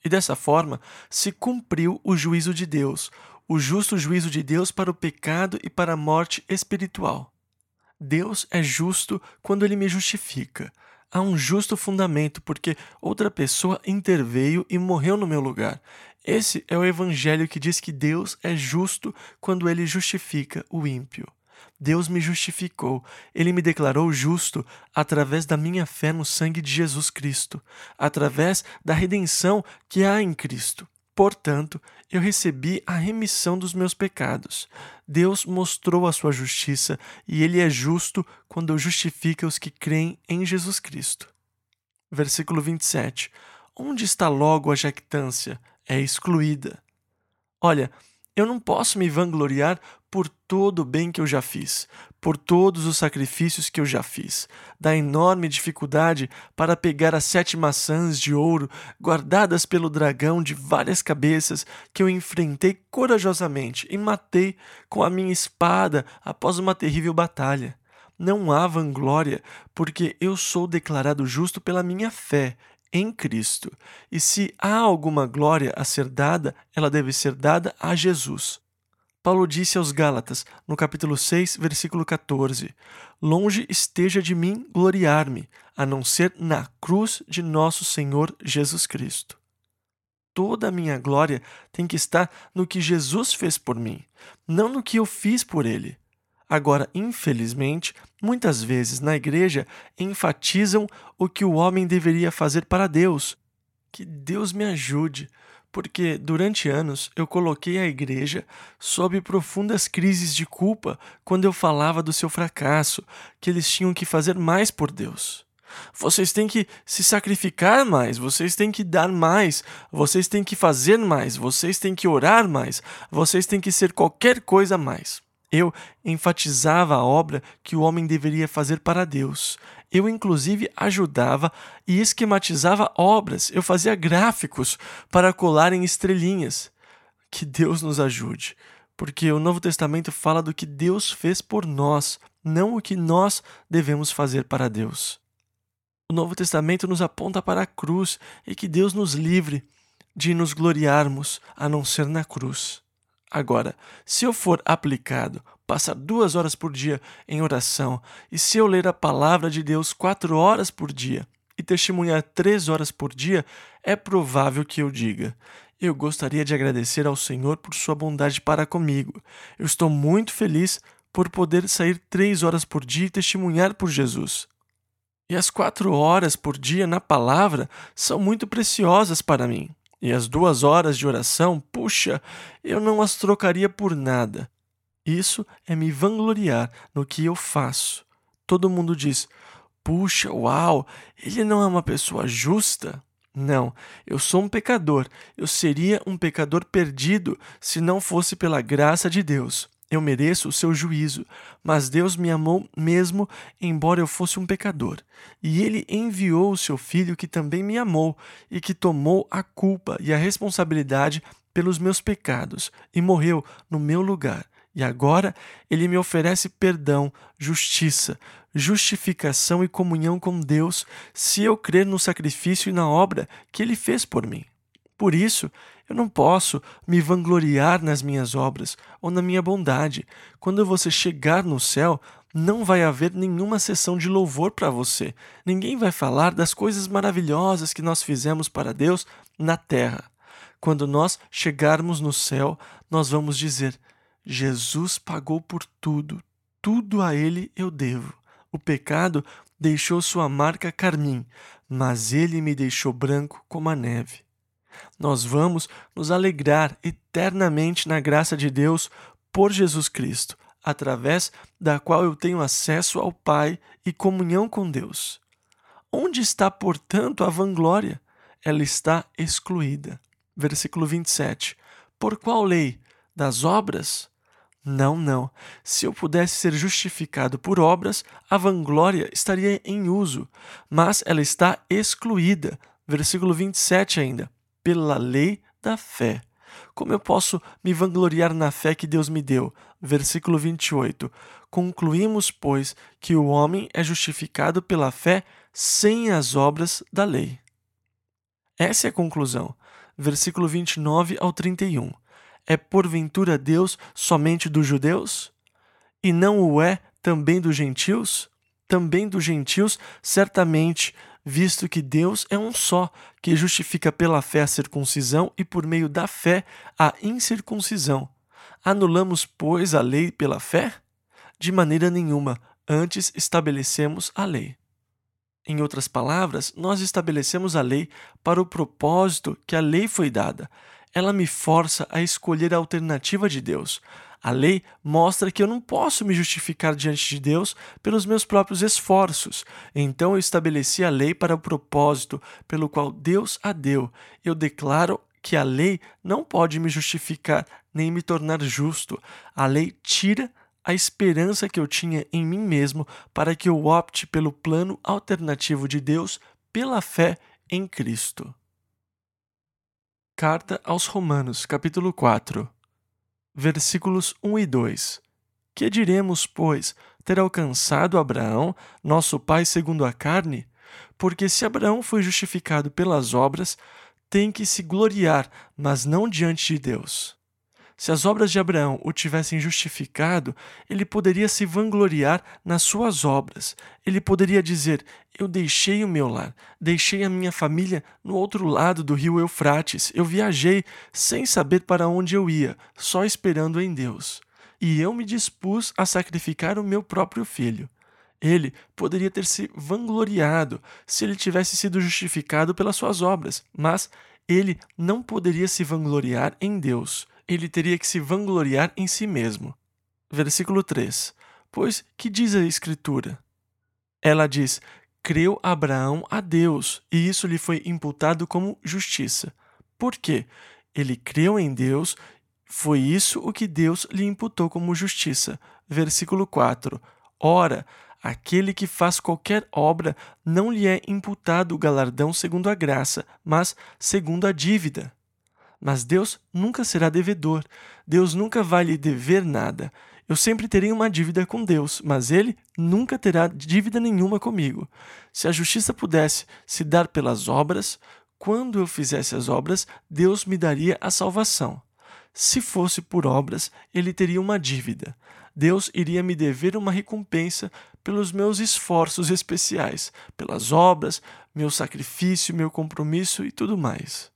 E dessa forma se cumpriu o juízo de Deus, o justo juízo de Deus para o pecado e para a morte espiritual. Deus é justo quando Ele me justifica. Há um justo fundamento porque outra pessoa interveio e morreu no meu lugar. Esse é o evangelho que diz que Deus é justo quando Ele justifica o ímpio. Deus me justificou. Ele me declarou justo através da minha fé no sangue de Jesus Cristo, através da redenção que há em Cristo. Portanto, eu recebi a remissão dos meus pecados. Deus mostrou a sua justiça e Ele é justo quando justifica os que creem em Jesus Cristo. Versículo 27. Onde está logo a jactância? É excluída. Olha, eu não posso me vangloriar por todo o bem que eu já fiz, por todos os sacrifícios que eu já fiz, da enorme dificuldade para pegar as 7 maçãs de ouro guardadas pelo dragão de várias cabeças que eu enfrentei corajosamente e matei com a minha espada após uma terrível batalha. Não há vanglória, porque eu sou declarado justo pela minha fé em Cristo. E se há alguma glória a ser dada, ela deve ser dada a Jesus. Paulo disse aos Gálatas, no capítulo 6, versículo 14: Longe esteja de mim gloriar-me, a não ser na cruz de nosso Senhor Jesus Cristo. Toda a minha glória tem que estar no que Jesus fez por mim, não no que eu fiz por Ele. Agora, infelizmente, muitas vezes na igreja enfatizam o que o homem deveria fazer para Deus. Que Deus me ajude, porque durante anos eu coloquei a igreja sob profundas crises de culpa quando eu falava do seu fracasso, que eles tinham que fazer mais por Deus. Vocês têm que se sacrificar mais, vocês têm que dar mais, vocês têm que fazer mais, vocês têm que orar mais, vocês têm que ser qualquer coisa a mais. Eu enfatizava a obra que o homem deveria fazer para Deus. Eu, inclusive, ajudava e esquematizava obras. Eu fazia gráficos para colar em estrelinhas. Que Deus nos ajude, porque o Novo Testamento fala do que Deus fez por nós, não o que nós devemos fazer para Deus. O Novo Testamento nos aponta para a cruz e que Deus nos livre de nos gloriarmos a não ser na cruz. Agora, se eu for aplicado, passar 2 horas por dia em oração, e se eu ler a palavra de Deus 4 horas por dia e testemunhar 3 horas por dia, é provável que eu diga: eu gostaria de agradecer ao Senhor por sua bondade para comigo. Eu estou muito feliz por poder sair 3 horas por dia e testemunhar por Jesus. E as 4 horas por dia na palavra são muito preciosas para mim. E as 2 horas de oração, puxa, eu não as trocaria por nada. Isso é me vangloriar no que eu faço. Todo mundo diz: puxa, uau, ele não é uma pessoa justa? Não, eu sou um pecador. Eu seria um pecador perdido se não fosse pela graça de Deus. Eu mereço o seu juízo, mas Deus me amou mesmo embora eu fosse um pecador. E Ele enviou o seu Filho que também me amou e que tomou a culpa e a responsabilidade pelos meus pecados e morreu no meu lugar. E agora Ele me oferece perdão, justiça, justificação e comunhão com Deus se eu crer no sacrifício e na obra que Ele fez por mim. Por isso, eu não posso me vangloriar nas minhas obras ou na minha bondade. Quando você chegar no céu, não vai haver nenhuma sessão de louvor para você. Ninguém vai falar das coisas maravilhosas que nós fizemos para Deus na terra. Quando nós chegarmos no céu, nós vamos dizer: Jesus pagou por tudo, tudo a Ele eu devo. O pecado deixou sua marca carmim, mas Ele me deixou branco como a neve. Nós vamos nos alegrar eternamente na graça de Deus por Jesus Cristo, através da qual eu tenho acesso ao Pai e comunhão com Deus. Onde está, portanto, a vanglória? Ela está excluída. Versículo 27. Por qual lei? Das obras? Não. Se eu pudesse ser justificado por obras, a vanglória estaria em uso, mas ela está excluída. Versículo 27 ainda. Pela lei da fé. Como eu posso me vangloriar na fé que Deus me deu? Versículo 28. Concluímos, pois, que o homem é justificado pela fé sem as obras da lei. Essa é a conclusão. versículo 29 ao 31. É porventura Deus somente dos judeus? E não o é também dos gentios? Também dos gentios, certamente, visto que Deus é um só, que justifica pela fé a circuncisão e por meio da fé a incircuncisão. Anulamos, pois, a lei pela fé? De maneira nenhuma, antes estabelecemos a lei. Em outras palavras, nós estabelecemos a lei para o propósito que a lei foi dada. Ela me força a escolher a alternativa de Deus. A lei mostra que eu não posso me justificar diante de Deus pelos meus próprios esforços. Então eu estabeleci a lei para o propósito pelo qual Deus a deu. Eu declaro que a lei não pode me justificar nem me tornar justo. A lei tira a esperança que eu tinha em mim mesmo para que eu opte pelo plano alternativo de Deus pela fé em Cristo. Carta aos Romanos, capítulo 4, versículos 1 e 2. Que diremos, pois, ter alcançado Abraão, nosso pai segundo a carne? Porque se Abraão foi justificado pelas obras, tem que se gloriar, mas não diante de Deus. Se as obras de Abraão o tivessem justificado, ele poderia se vangloriar nas suas obras. Ele poderia dizer: eu deixei o meu lar, deixei a minha família no outro lado do rio Eufrates. Eu viajei sem saber para onde eu ia, só esperando em Deus. E eu me dispus a sacrificar o meu próprio filho. Ele poderia ter se vangloriado se ele tivesse sido justificado pelas suas obras, mas ele não poderia se vangloriar em Deus. Ele teria que se vangloriar em si mesmo. Versículo 3. Pois que diz a Escritura? Ela diz: creu Abraão a Deus, e isso lhe foi imputado como justiça. Por quê? Ele creu em Deus, foi isso o que Deus lhe imputou como justiça. Versículo 4. Ora, aquele que faz qualquer obra não lhe é imputado o galardão segundo a graça, mas segundo a dívida. Mas Deus nunca será devedor. Deus nunca vai lhe dever nada. Eu sempre terei uma dívida com Deus, mas Ele nunca terá dívida nenhuma comigo. Se a justiça pudesse se dar pelas obras, quando eu fizesse as obras, Deus me daria a salvação. Se fosse por obras, Ele teria uma dívida. Deus iria me dever uma recompensa pelos meus esforços especiais, pelas obras, meu sacrifício, meu compromisso e tudo mais.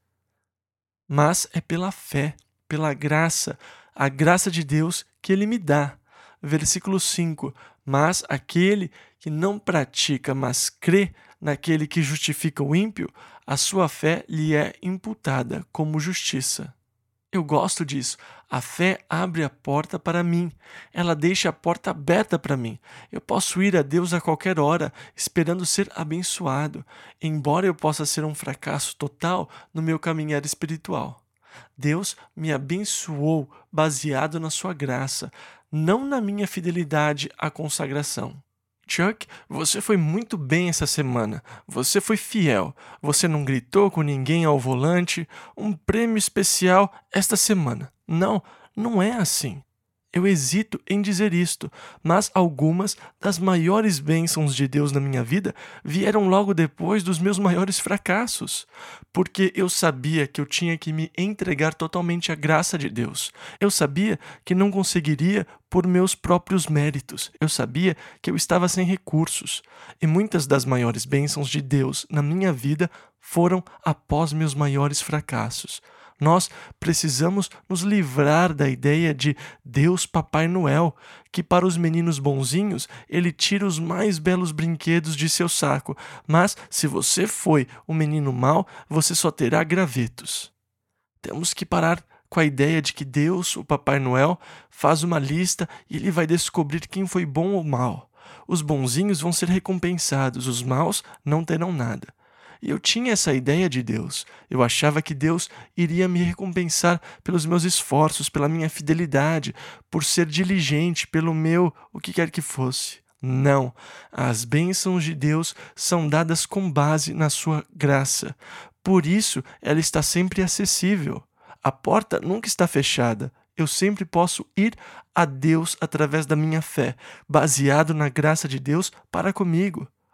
Mas é pela fé, pela graça, a graça de Deus que Ele me dá. Versículo 5. Mas aquele que não pratica, mas crê naquele que justifica o ímpio, a sua fé lhe é imputada como justiça. Eu gosto disso. A fé abre a porta para mim. Ela deixa a porta aberta para mim. Eu posso ir a Deus a qualquer hora, esperando ser abençoado, embora eu possa ser um fracasso total no meu caminhar espiritual. Deus me abençoou baseado na sua graça, não na minha fidelidade à consagração. Chuck, você foi muito bem essa semana. Você foi fiel. Você não gritou com ninguém ao volante. Um prêmio especial esta semana. Não, não é assim. Eu hesito em dizer isto, mas algumas das maiores bênçãos de Deus na minha vida vieram logo depois dos meus maiores fracassos, porque eu sabia que eu tinha que me entregar totalmente à graça de Deus. Eu sabia que não conseguiria por meus próprios méritos. Eu sabia que eu estava sem recursos. E muitas das maiores bênçãos de Deus na minha vida foram após meus maiores fracassos. Nós precisamos nos livrar da ideia de Deus Papai Noel, que para os meninos bonzinhos ele tira os mais belos brinquedos de seu saco, mas se você foi um menino mau, você só terá gravetos. Temos que parar com a ideia de que Deus, o Papai Noel, faz uma lista e ele vai descobrir quem foi bom ou mau. Os bonzinhos vão ser recompensados, os maus não terão nada. E eu tinha essa ideia de Deus. Eu achava que Deus iria me recompensar pelos meus esforços, pela minha fidelidade, por ser diligente, pelo meu, o que quer que fosse. Não, as bênçãos de Deus são dadas com base na sua graça. Por isso, ela está sempre acessível. A porta nunca está fechada. Eu sempre posso ir a Deus através da minha fé, baseado na graça de Deus para comigo.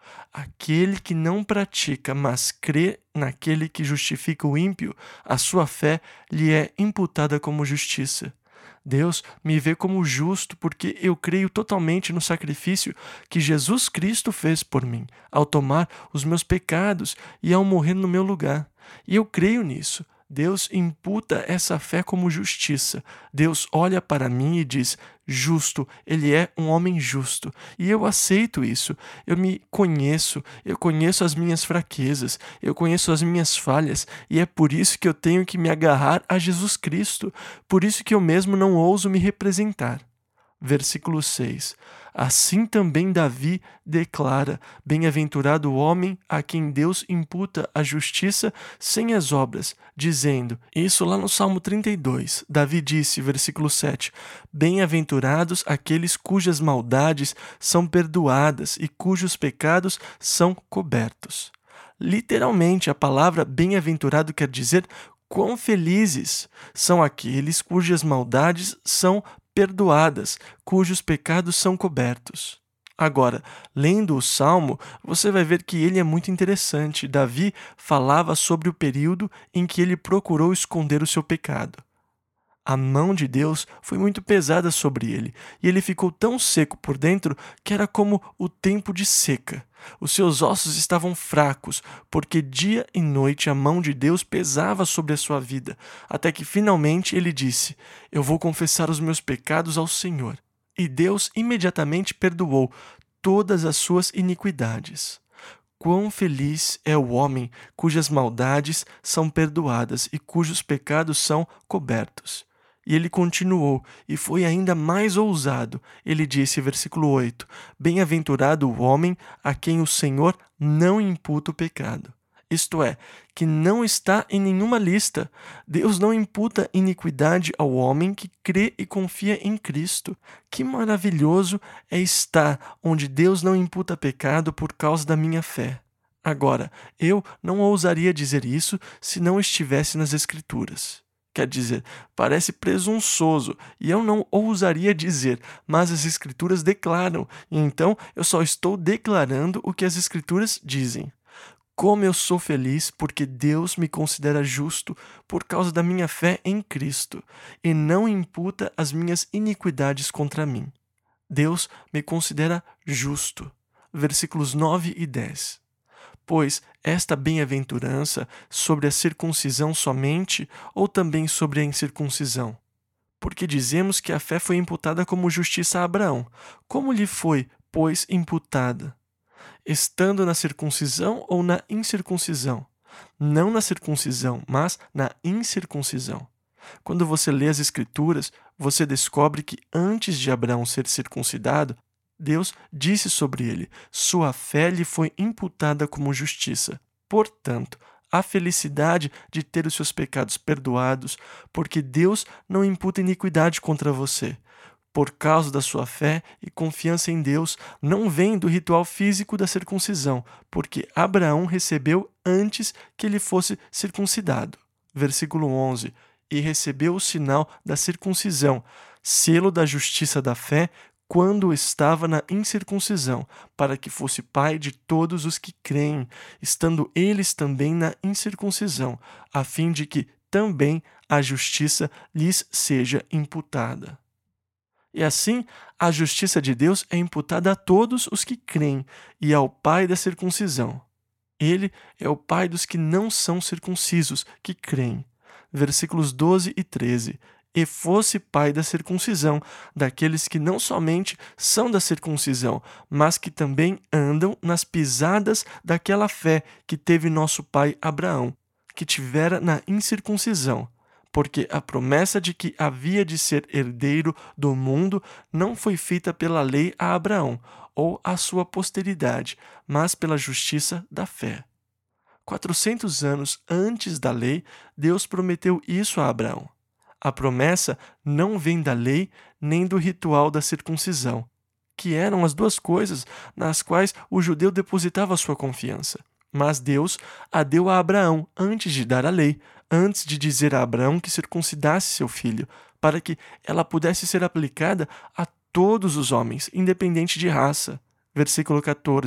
Aquele que não pratica, mas crê naquele que justifica o ímpio, a sua fé lhe é imputada como justiça. Deus me vê como justo porque eu creio totalmente no sacrifício que Jesus Cristo fez por mim, ao tomar os meus pecados e ao morrer no meu lugar. E eu creio nisso. Deus imputa essa fé como justiça. Deus olha para mim e diz: justo, ele é um homem justo. E eu aceito isso. Eu me conheço, eu conheço as minhas fraquezas, eu conheço as minhas falhas, e é por isso que eu tenho que me agarrar a Jesus Cristo. Por isso que eu mesmo não ouso me representar. Versículo 6. Assim também Davi declara: bem-aventurado o homem a quem Deus imputa a justiça sem as obras, dizendo, isso lá no Salmo 32, Davi disse, versículo 7, bem-aventurados aqueles cujas maldades são perdoadas e cujos pecados são cobertos. Literalmente, a palavra bem-aventurado quer dizer quão felizes são aqueles cujas maldades são perdoadas, cujos pecados são cobertos. Agora, lendo o Salmo, você vai ver que ele é muito interessante. Davi falava sobre o período em que ele procurou esconder o seu pecado. A mão de Deus foi muito pesada sobre ele, e ele ficou tão seco por dentro que era como o tempo de seca. Os seus ossos estavam fracos, porque dia e noite a mão de Deus pesava sobre a sua vida, até que finalmente ele disse: eu vou confessar os meus pecados ao Senhor. E Deus imediatamente perdoou todas as suas iniquidades. Quão feliz é o homem cujas maldades são perdoadas e cujos pecados são cobertos. E ele continuou, e foi ainda mais ousado. Ele disse, versículo 8, bem-aventurado o homem a quem o Senhor não imputa o pecado. Isto é, que não está em nenhuma lista. Deus não imputa iniquidade ao homem que crê e confia em Cristo. Que maravilhoso é estar onde Deus não imputa pecado por causa da minha fé. Agora, eu não ousaria dizer isso se não estivesse nas Escrituras. Quer dizer, parece presunçoso, e eu não ousaria dizer, mas as Escrituras declaram, e então eu só estou declarando o que as Escrituras dizem. Como eu sou feliz porque Deus me considera justo por causa da minha fé em Cristo, e não imputa as minhas iniquidades contra mim. Deus me considera justo. Versículos 9 e 10. Pois esta bem-aventurança sobre a circuncisão somente, ou também sobre a incircuncisão? Porque dizemos que a fé foi imputada como justiça a Abraão. Como lhe foi, pois, imputada? Estando na circuncisão ou na incircuncisão? Não na circuncisão, mas na incircuncisão. Quando você lê as Escrituras, você descobre que antes de Abraão ser circuncidado, Deus disse sobre ele: sua fé lhe foi imputada como justiça. Portanto, a felicidade de ter os seus pecados perdoados, porque Deus não imputa iniquidade contra você. Por causa da sua fé e confiança em Deus, não vem do ritual físico da circuncisão, porque Abraão recebeu antes que ele fosse circuncidado. Versículo 11. E recebeu o sinal da circuncisão, selo da justiça da fé, quando estava na incircuncisão, para que fosse pai de todos os que creem, estando eles também na incircuncisão, a fim de que também a justiça lhes seja imputada. E assim, a justiça de Deus é imputada a todos os que creem e ao pai da circuncisão. Ele é o pai dos que não são circuncisos, que creem. Versículos 12 e 13. E fosse pai da circuncisão, daqueles que não somente são da circuncisão, mas que também andam nas pisadas daquela fé que teve nosso pai Abraão, que tivera na incircuncisão. Porque a promessa de que havia de ser herdeiro do mundo não foi feita pela lei a Abraão, ou à sua posteridade, mas pela justiça da fé. 400 anos antes da lei, Deus prometeu isso a Abraão. A promessa não vem da lei nem do ritual da circuncisão, que eram as duas coisas nas quais o judeu depositava sua confiança. Mas Deus a deu a Abraão antes de dar a lei, antes de dizer a Abraão que circuncidasse seu filho, para que ela pudesse ser aplicada a todos os homens, independente de raça. Versículo 14.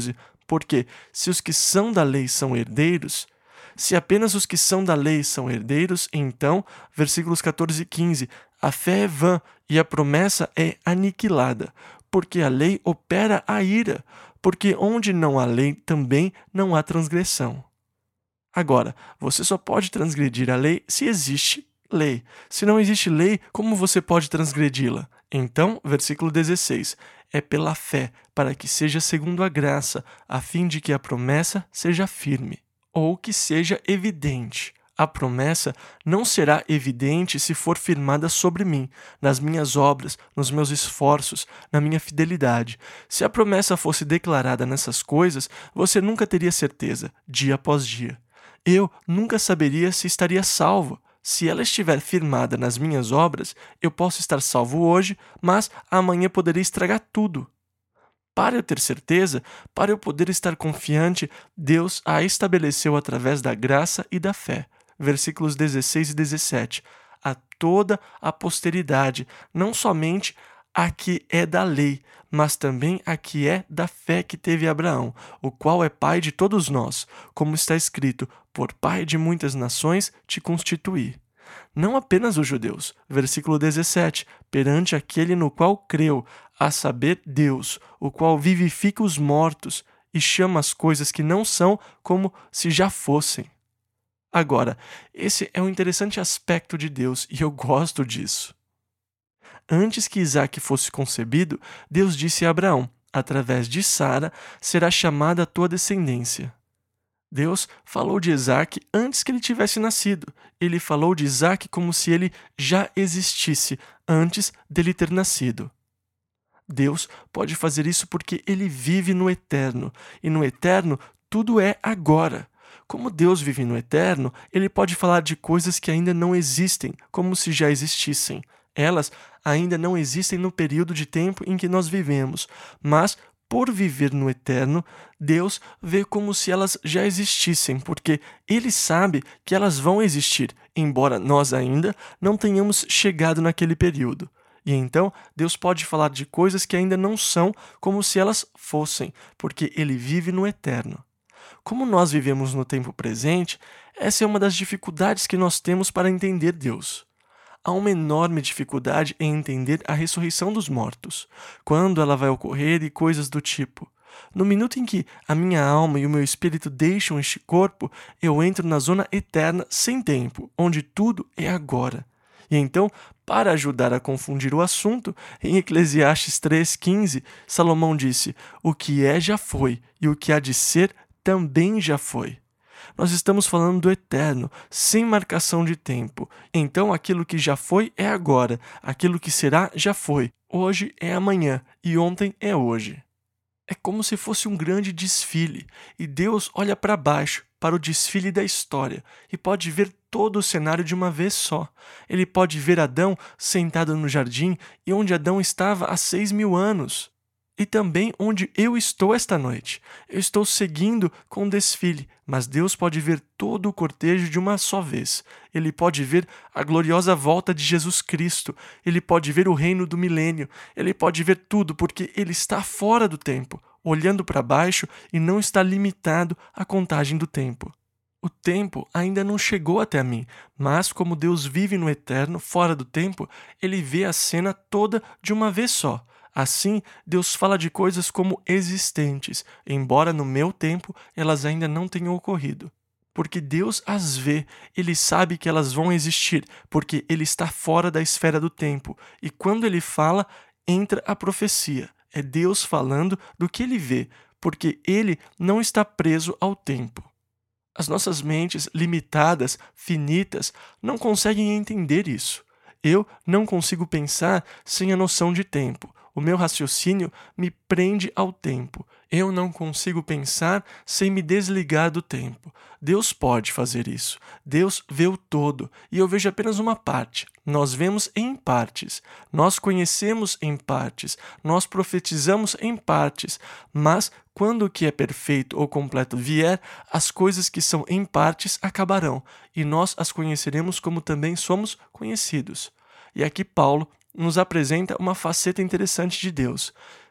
porque se os que são da lei são herdeiros, se apenas os que são da lei são herdeiros, então, versículos 14 e 15, a fé é vã e a promessa é aniquilada, porque a lei opera a ira, porque onde não há lei também não há transgressão. Agora, você só pode transgredir a lei se existe lei. Se não existe lei, como você pode transgredi-la? Então, versículo 16, é pela fé, para que seja segundo a graça, a fim de que a promessa seja firme, ou que seja evidente. A promessa não será evidente se for firmada sobre mim, nas minhas obras, nos meus esforços, na minha fidelidade. Se a promessa fosse declarada nessas coisas, você nunca teria certeza, dia após dia. Eu nunca saberia se estaria salvo. Se ela estiver firmada nas minhas obras, eu posso estar salvo hoje, mas amanhã poderia estragar tudo. Para eu ter certeza, para eu poder estar confiante, Deus a estabeleceu através da graça e da fé. Versículos 16 e 17. A toda a posteridade, não somente a que é da lei, mas também a que é da fé que teve Abraão, o qual é pai de todos nós, como está escrito, por pai de muitas nações te constituí. Não apenas os judeus, versículo 17, perante aquele no qual creu, a saber, Deus, o qual vivifica os mortos e chama as coisas que não são como se já fossem. Agora, esse é um interessante aspecto de Deus e eu gosto disso. Antes que Isaque fosse concebido, Deus disse a Abraão, através de Sara será chamada a tua descendência. Deus falou de Isaque antes que ele tivesse nascido. Ele falou de Isaque como se ele já existisse antes dele ter nascido. Deus pode fazer isso porque ele vive no eterno, e no eterno tudo é agora. Como Deus vive no eterno, ele pode falar de coisas que ainda não existem, como se já existissem. Elas ainda não existem no período de tempo em que nós vivemos, mas, por viver no eterno, Deus vê como se elas já existissem, porque Ele sabe que elas vão existir, embora nós ainda não tenhamos chegado naquele período. E então, Deus pode falar de coisas que ainda não são como se elas fossem, porque Ele vive no eterno. Como nós vivemos no tempo presente, essa é uma das dificuldades que nós temos para entender Deus. Há uma enorme dificuldade em entender a ressurreição dos mortos, quando ela vai ocorrer e coisas do tipo. No minuto em que a minha alma e o meu espírito deixam este corpo, eu entro na zona eterna sem tempo, onde tudo é agora. E então, para ajudar a confundir o assunto, em Eclesiastes 3,15, Salomão disse: "O que é já foi, e o que há de ser também já foi." Nós estamos falando do eterno, sem marcação de tempo. Então aquilo que já foi é agora, aquilo que será já foi. Hoje é amanhã e ontem é hoje. É como se fosse um grande desfile, e Deus olha para baixo, para o desfile da história, e pode ver todo o cenário de uma vez só. Ele pode ver Adão sentado no jardim e onde Adão estava há 6.000 anos. E também onde eu estou esta noite. Eu estou seguindo com o desfile, mas Deus pode ver todo o cortejo de uma só vez. Ele pode ver a gloriosa volta de Jesus Cristo. Ele pode ver o reino do milênio. Ele pode ver tudo, porque ele está fora do tempo, olhando para baixo e não está limitado à contagem do tempo. O tempo ainda não chegou até mim, mas como Deus vive no eterno, fora do tempo, ele vê a cena toda de uma vez só. Assim, Deus fala de coisas como existentes, embora no meu tempo elas ainda não tenham ocorrido. Porque Deus as vê, Ele sabe que elas vão existir, porque Ele está fora da esfera do tempo. E quando Ele fala, entra a profecia. É Deus falando do que Ele vê, porque Ele não está preso ao tempo. As nossas mentes limitadas, finitas, não conseguem entender isso. Eu não consigo pensar sem a noção de tempo. O meu raciocínio me prende ao tempo. Eu não consigo pensar sem me desligar do tempo. Deus pode fazer isso. Deus vê o todo e eu vejo apenas uma parte. Nós vemos em partes. Nós conhecemos em partes. Nós profetizamos em partes. Mas quando o que é perfeito ou completo vier, as coisas que são em partes acabarão e nós as conheceremos como também somos conhecidos. E aqui Paulo nos apresenta uma faceta interessante de Deus.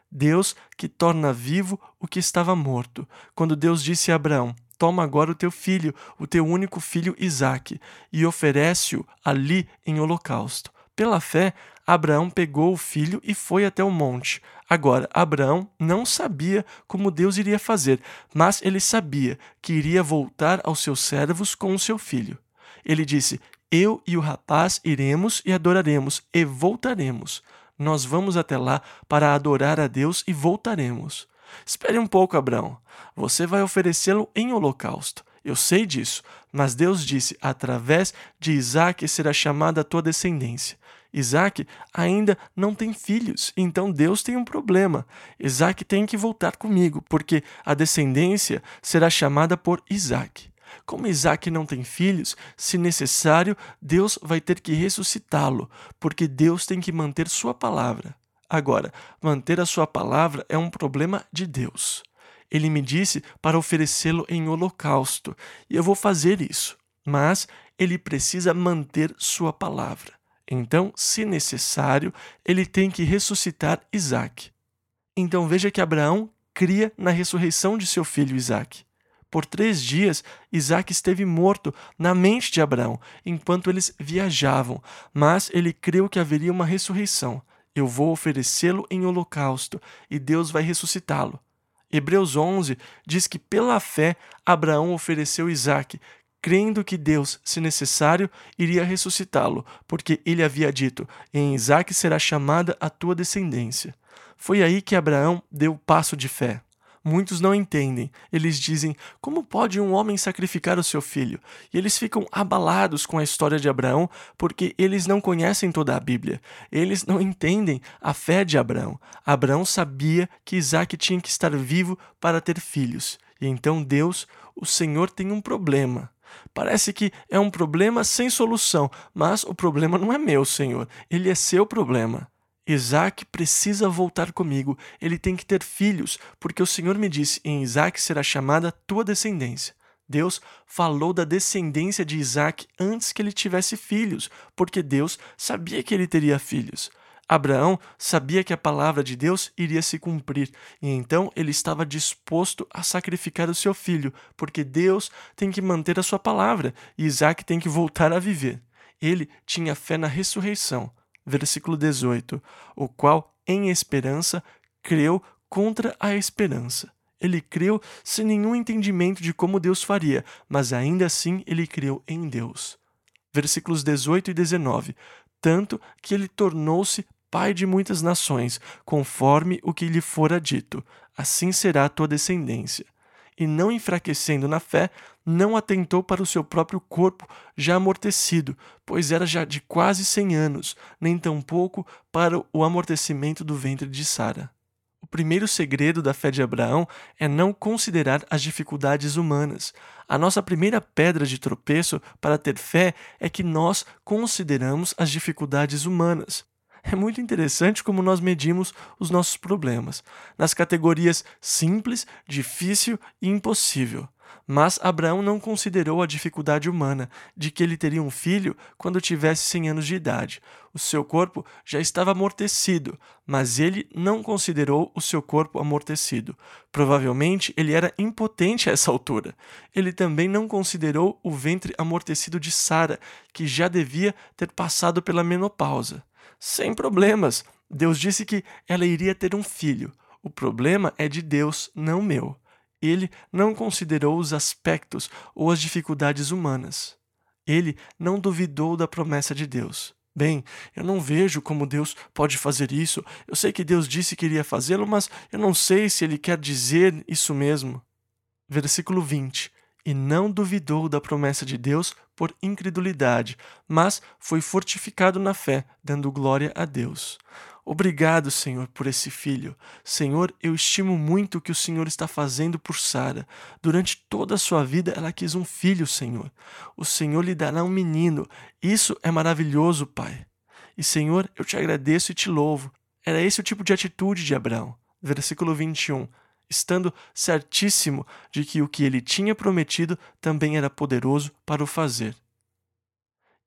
Deus que torna vivo o que estava morto. Quando Deus disse a Abraão: toma agora o teu filho, o teu único filho Isaque, e oferece-o ali em holocausto. Pela fé, Abraão pegou o filho e foi até o monte. Agora, Abraão não sabia como Deus iria fazer, mas ele sabia que iria voltar aos seus servos com o seu filho. Ele disse: eu e o rapaz iremos e adoraremos, e voltaremos. Nós vamos até lá para adorar a Deus e voltaremos. Espere um pouco, Abraão. Você vai oferecê-lo em holocausto. Eu sei disso, mas Deus disse: através de Isaque será chamada a tua descendência. Isaque ainda não tem filhos, então Deus tem um problema. Isaque tem que voltar comigo, porque a descendência será chamada por Isaque. Como Isaque não tem filhos, se necessário, Deus vai ter que ressuscitá-lo, porque Deus tem que manter sua palavra. Agora, manter a sua palavra é um problema de Deus. Ele me disse para oferecê-lo em holocausto, e eu vou fazer isso, mas ele precisa manter sua palavra. Então, se necessário, ele tem que ressuscitar Isaque. Então veja que Abraão cria na ressurreição de seu filho Isaque. Por 3 dias, Isaque esteve morto na mente de Abraão, enquanto eles viajavam, mas ele creu que haveria uma ressurreição. Eu vou oferecê-lo em holocausto, e Deus vai ressuscitá-lo. Hebreus 11 diz que pela fé Abraão ofereceu Isaque, crendo que Deus, se necessário, iria ressuscitá-lo, porque ele havia dito: em Isaque será chamada a tua descendência. Foi aí que Abraão deu o passo de fé. Muitos não entendem. Eles dizem: como pode um homem sacrificar o seu filho? E eles ficam abalados com a história de Abraão porque eles não conhecem toda a Bíblia. Eles não entendem a fé de Abraão. Abraão sabia que Isaque tinha que estar vivo para ter filhos. E então Deus, o Senhor, tem um problema. Parece que é um problema sem solução, mas o problema não é meu, Senhor. Ele é seu problema. Isaque precisa voltar comigo, ele tem que ter filhos, porque o Senhor me disse: em Isaque será chamada tua descendência. Deus falou da descendência de Isaque antes que ele tivesse filhos, porque Deus sabia que ele teria filhos. Abraão sabia que a palavra de Deus iria se cumprir, e então ele estava disposto a sacrificar o seu filho, porque Deus tem que manter a sua palavra, e Isaque tem que voltar a viver. Ele tinha fé na ressurreição. Versículo 18, o qual, em esperança, creu contra a esperança. Ele creu sem nenhum entendimento de como Deus faria, mas ainda assim ele creu em Deus. Versículos 18 e 19, tanto que ele tornou-se pai de muitas nações, conforme o que lhe fora dito, assim será a tua descendência. E não enfraquecendo na fé, não atentou para o seu próprio corpo já amortecido, pois era já de quase 100 anos, nem tampouco para o amortecimento do ventre de Sara. O primeiro segredo da fé de Abraão é não considerar as dificuldades humanas. A nossa primeira pedra de tropeço para ter fé é que nós consideramos as dificuldades humanas. É muito interessante como nós medimos os nossos problemas, nas categorias simples, difícil e impossível. Mas Abraão não considerou a dificuldade humana de que ele teria um filho quando tivesse 100 anos de idade. O seu corpo já estava amortecido, mas ele não considerou o seu corpo amortecido. Provavelmente ele era impotente a essa altura. Ele também não considerou o ventre amortecido de Sara, que já devia ter passado pela menopausa. Sem problemas, Deus disse que ela iria ter um filho. O problema é de Deus, não meu. Ele não considerou os aspectos ou as dificuldades humanas. Ele não duvidou da promessa de Deus. Bem, eu não vejo como Deus pode fazer isso. Eu sei que Deus disse que iria fazê-lo, mas eu não sei se Ele quer dizer isso mesmo. Versículo 20. E não duvidou da promessa de Deus por incredulidade, mas foi fortificado na fé, dando glória a Deus. Obrigado, Senhor, por esse filho. Senhor, eu estimo muito o que o Senhor está fazendo por Sara. Durante toda a sua vida, ela quis um filho, Senhor. O Senhor lhe dará um menino. Isso é maravilhoso, Pai. E, Senhor, eu te agradeço e te louvo. Era esse o tipo de atitude de Abraão. Versículo 21. Estando certíssimo de que o que ele tinha prometido também era poderoso para o fazer.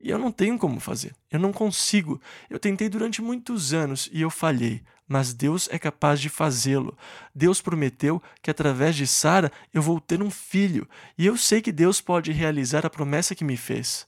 E eu não tenho como fazer, eu não consigo. Eu tentei durante muitos anos e eu falhei, mas Deus é capaz de fazê-lo. Deus prometeu que através de Sara eu vou ter um filho, e eu sei que Deus pode realizar a promessa que me fez.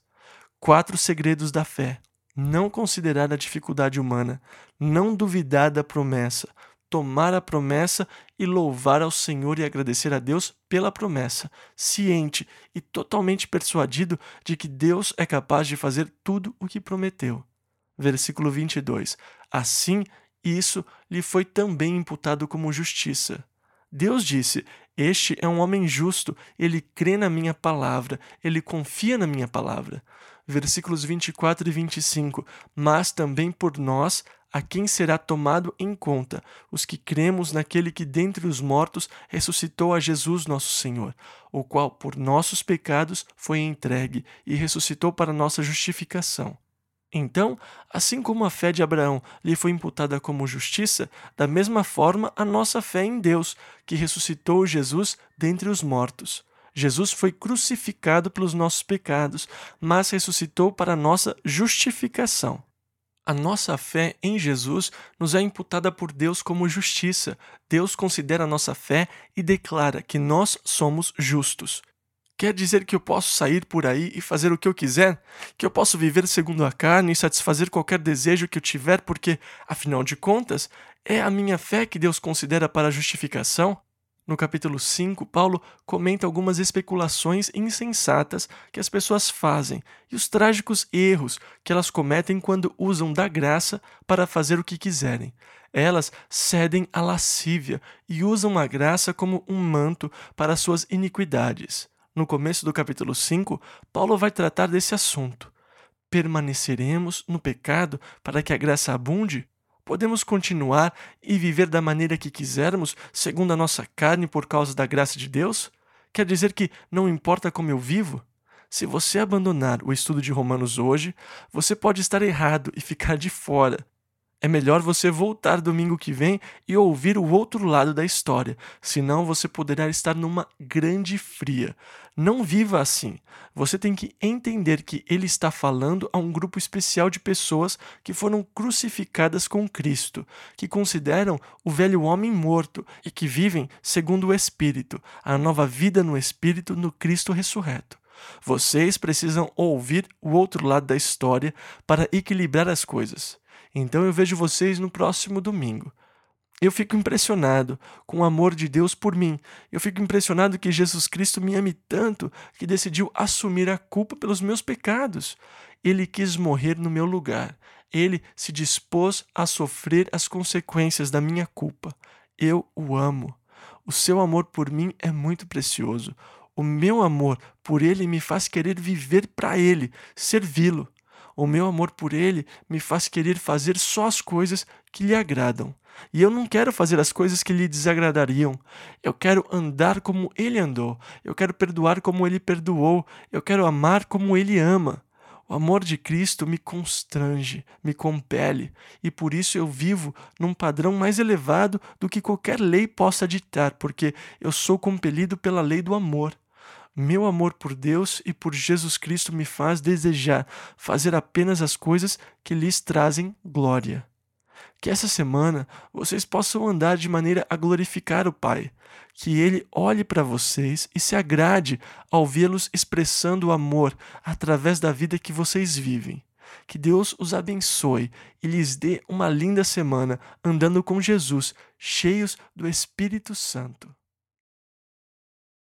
4 segredos da fé: não considerar a dificuldade humana, não duvidar da promessa, tomar a promessa e louvar ao Senhor e agradecer a Deus pela promessa, ciente e totalmente persuadido de que Deus é capaz de fazer tudo o que prometeu. Versículo 22. Assim, isso lhe foi também imputado como justiça. Deus disse: Este é um homem justo, ele crê na minha palavra, ele confia na minha palavra. Versículos 24 e 25. Mas também por nós, a quem será tomado em conta, os que cremos naquele que dentre os mortos ressuscitou a Jesus nosso Senhor, o qual por nossos pecados foi entregue e ressuscitou para nossa justificação. Então, assim como a fé de Abraão lhe foi imputada como justiça, da mesma forma a nossa fé em Deus, que ressuscitou Jesus dentre os mortos. Jesus foi crucificado pelos nossos pecados, mas ressuscitou para a nossa justificação. A nossa fé em Jesus nos é imputada por Deus como justiça. Deus considera a nossa fé e declara que nós somos justos. Quer dizer que eu posso sair por aí e fazer o que eu quiser? Que eu posso viver segundo a carne e satisfazer qualquer desejo que eu tiver porque, afinal de contas, é a minha fé que Deus considera para a justificação? No capítulo 5, Paulo comenta algumas especulações insensatas que as pessoas fazem e os trágicos erros que elas cometem quando usam da graça para fazer o que quiserem. Elas cedem à lascívia e usam a graça como um manto para suas iniquidades. No começo do capítulo 5, Paulo vai tratar desse assunto. Permaneceremos no pecado para que a graça abunde? Podemos continuar e viver da maneira que quisermos, segundo a nossa carne, por causa da graça de Deus? Quer dizer que não importa como eu vivo? Se você abandonar o estudo de Romanos hoje, você pode estar errado e ficar de fora. É melhor você voltar domingo que vem e ouvir o outro lado da história, senão você poderá estar numa grande fria. Não viva assim. Você tem que entender que ele está falando a um grupo especial de pessoas que foram crucificadas com Cristo, que consideram o velho homem morto e que vivem segundo o Espírito, a nova vida no Espírito no Cristo ressurreto. Vocês precisam ouvir o outro lado da história para equilibrar as coisas. Então eu vejo vocês no próximo domingo. Eu fico impressionado com o amor de Deus por mim. Eu fico impressionado que Jesus Cristo me ame tanto que decidiu assumir a culpa pelos meus pecados. Ele quis morrer no meu lugar. Ele se dispôs a sofrer as consequências da minha culpa. Eu o amo. O seu amor por mim é muito precioso. O meu amor por ele me faz querer viver para ele, servi-lo. O meu amor por ele me faz querer fazer só as coisas que lhe agradam. E eu não quero fazer as coisas que lhe desagradariam. Eu quero andar como ele andou. Eu quero perdoar como ele perdoou. Eu quero amar como ele ama. O amor de Cristo me constrange, me compele, e por isso eu vivo num padrão mais elevado do que qualquer lei possa ditar, porque eu sou compelido pela lei do amor. Meu amor por Deus e por Jesus Cristo me faz desejar fazer apenas as coisas que lhes trazem glória. Que essa semana vocês possam andar de maneira a glorificar o Pai, que Ele olhe para vocês e se agrade ao vê-los expressando o amor através da vida que vocês vivem. Que Deus os abençoe e lhes dê uma linda semana andando com Jesus, cheios do Espírito Santo.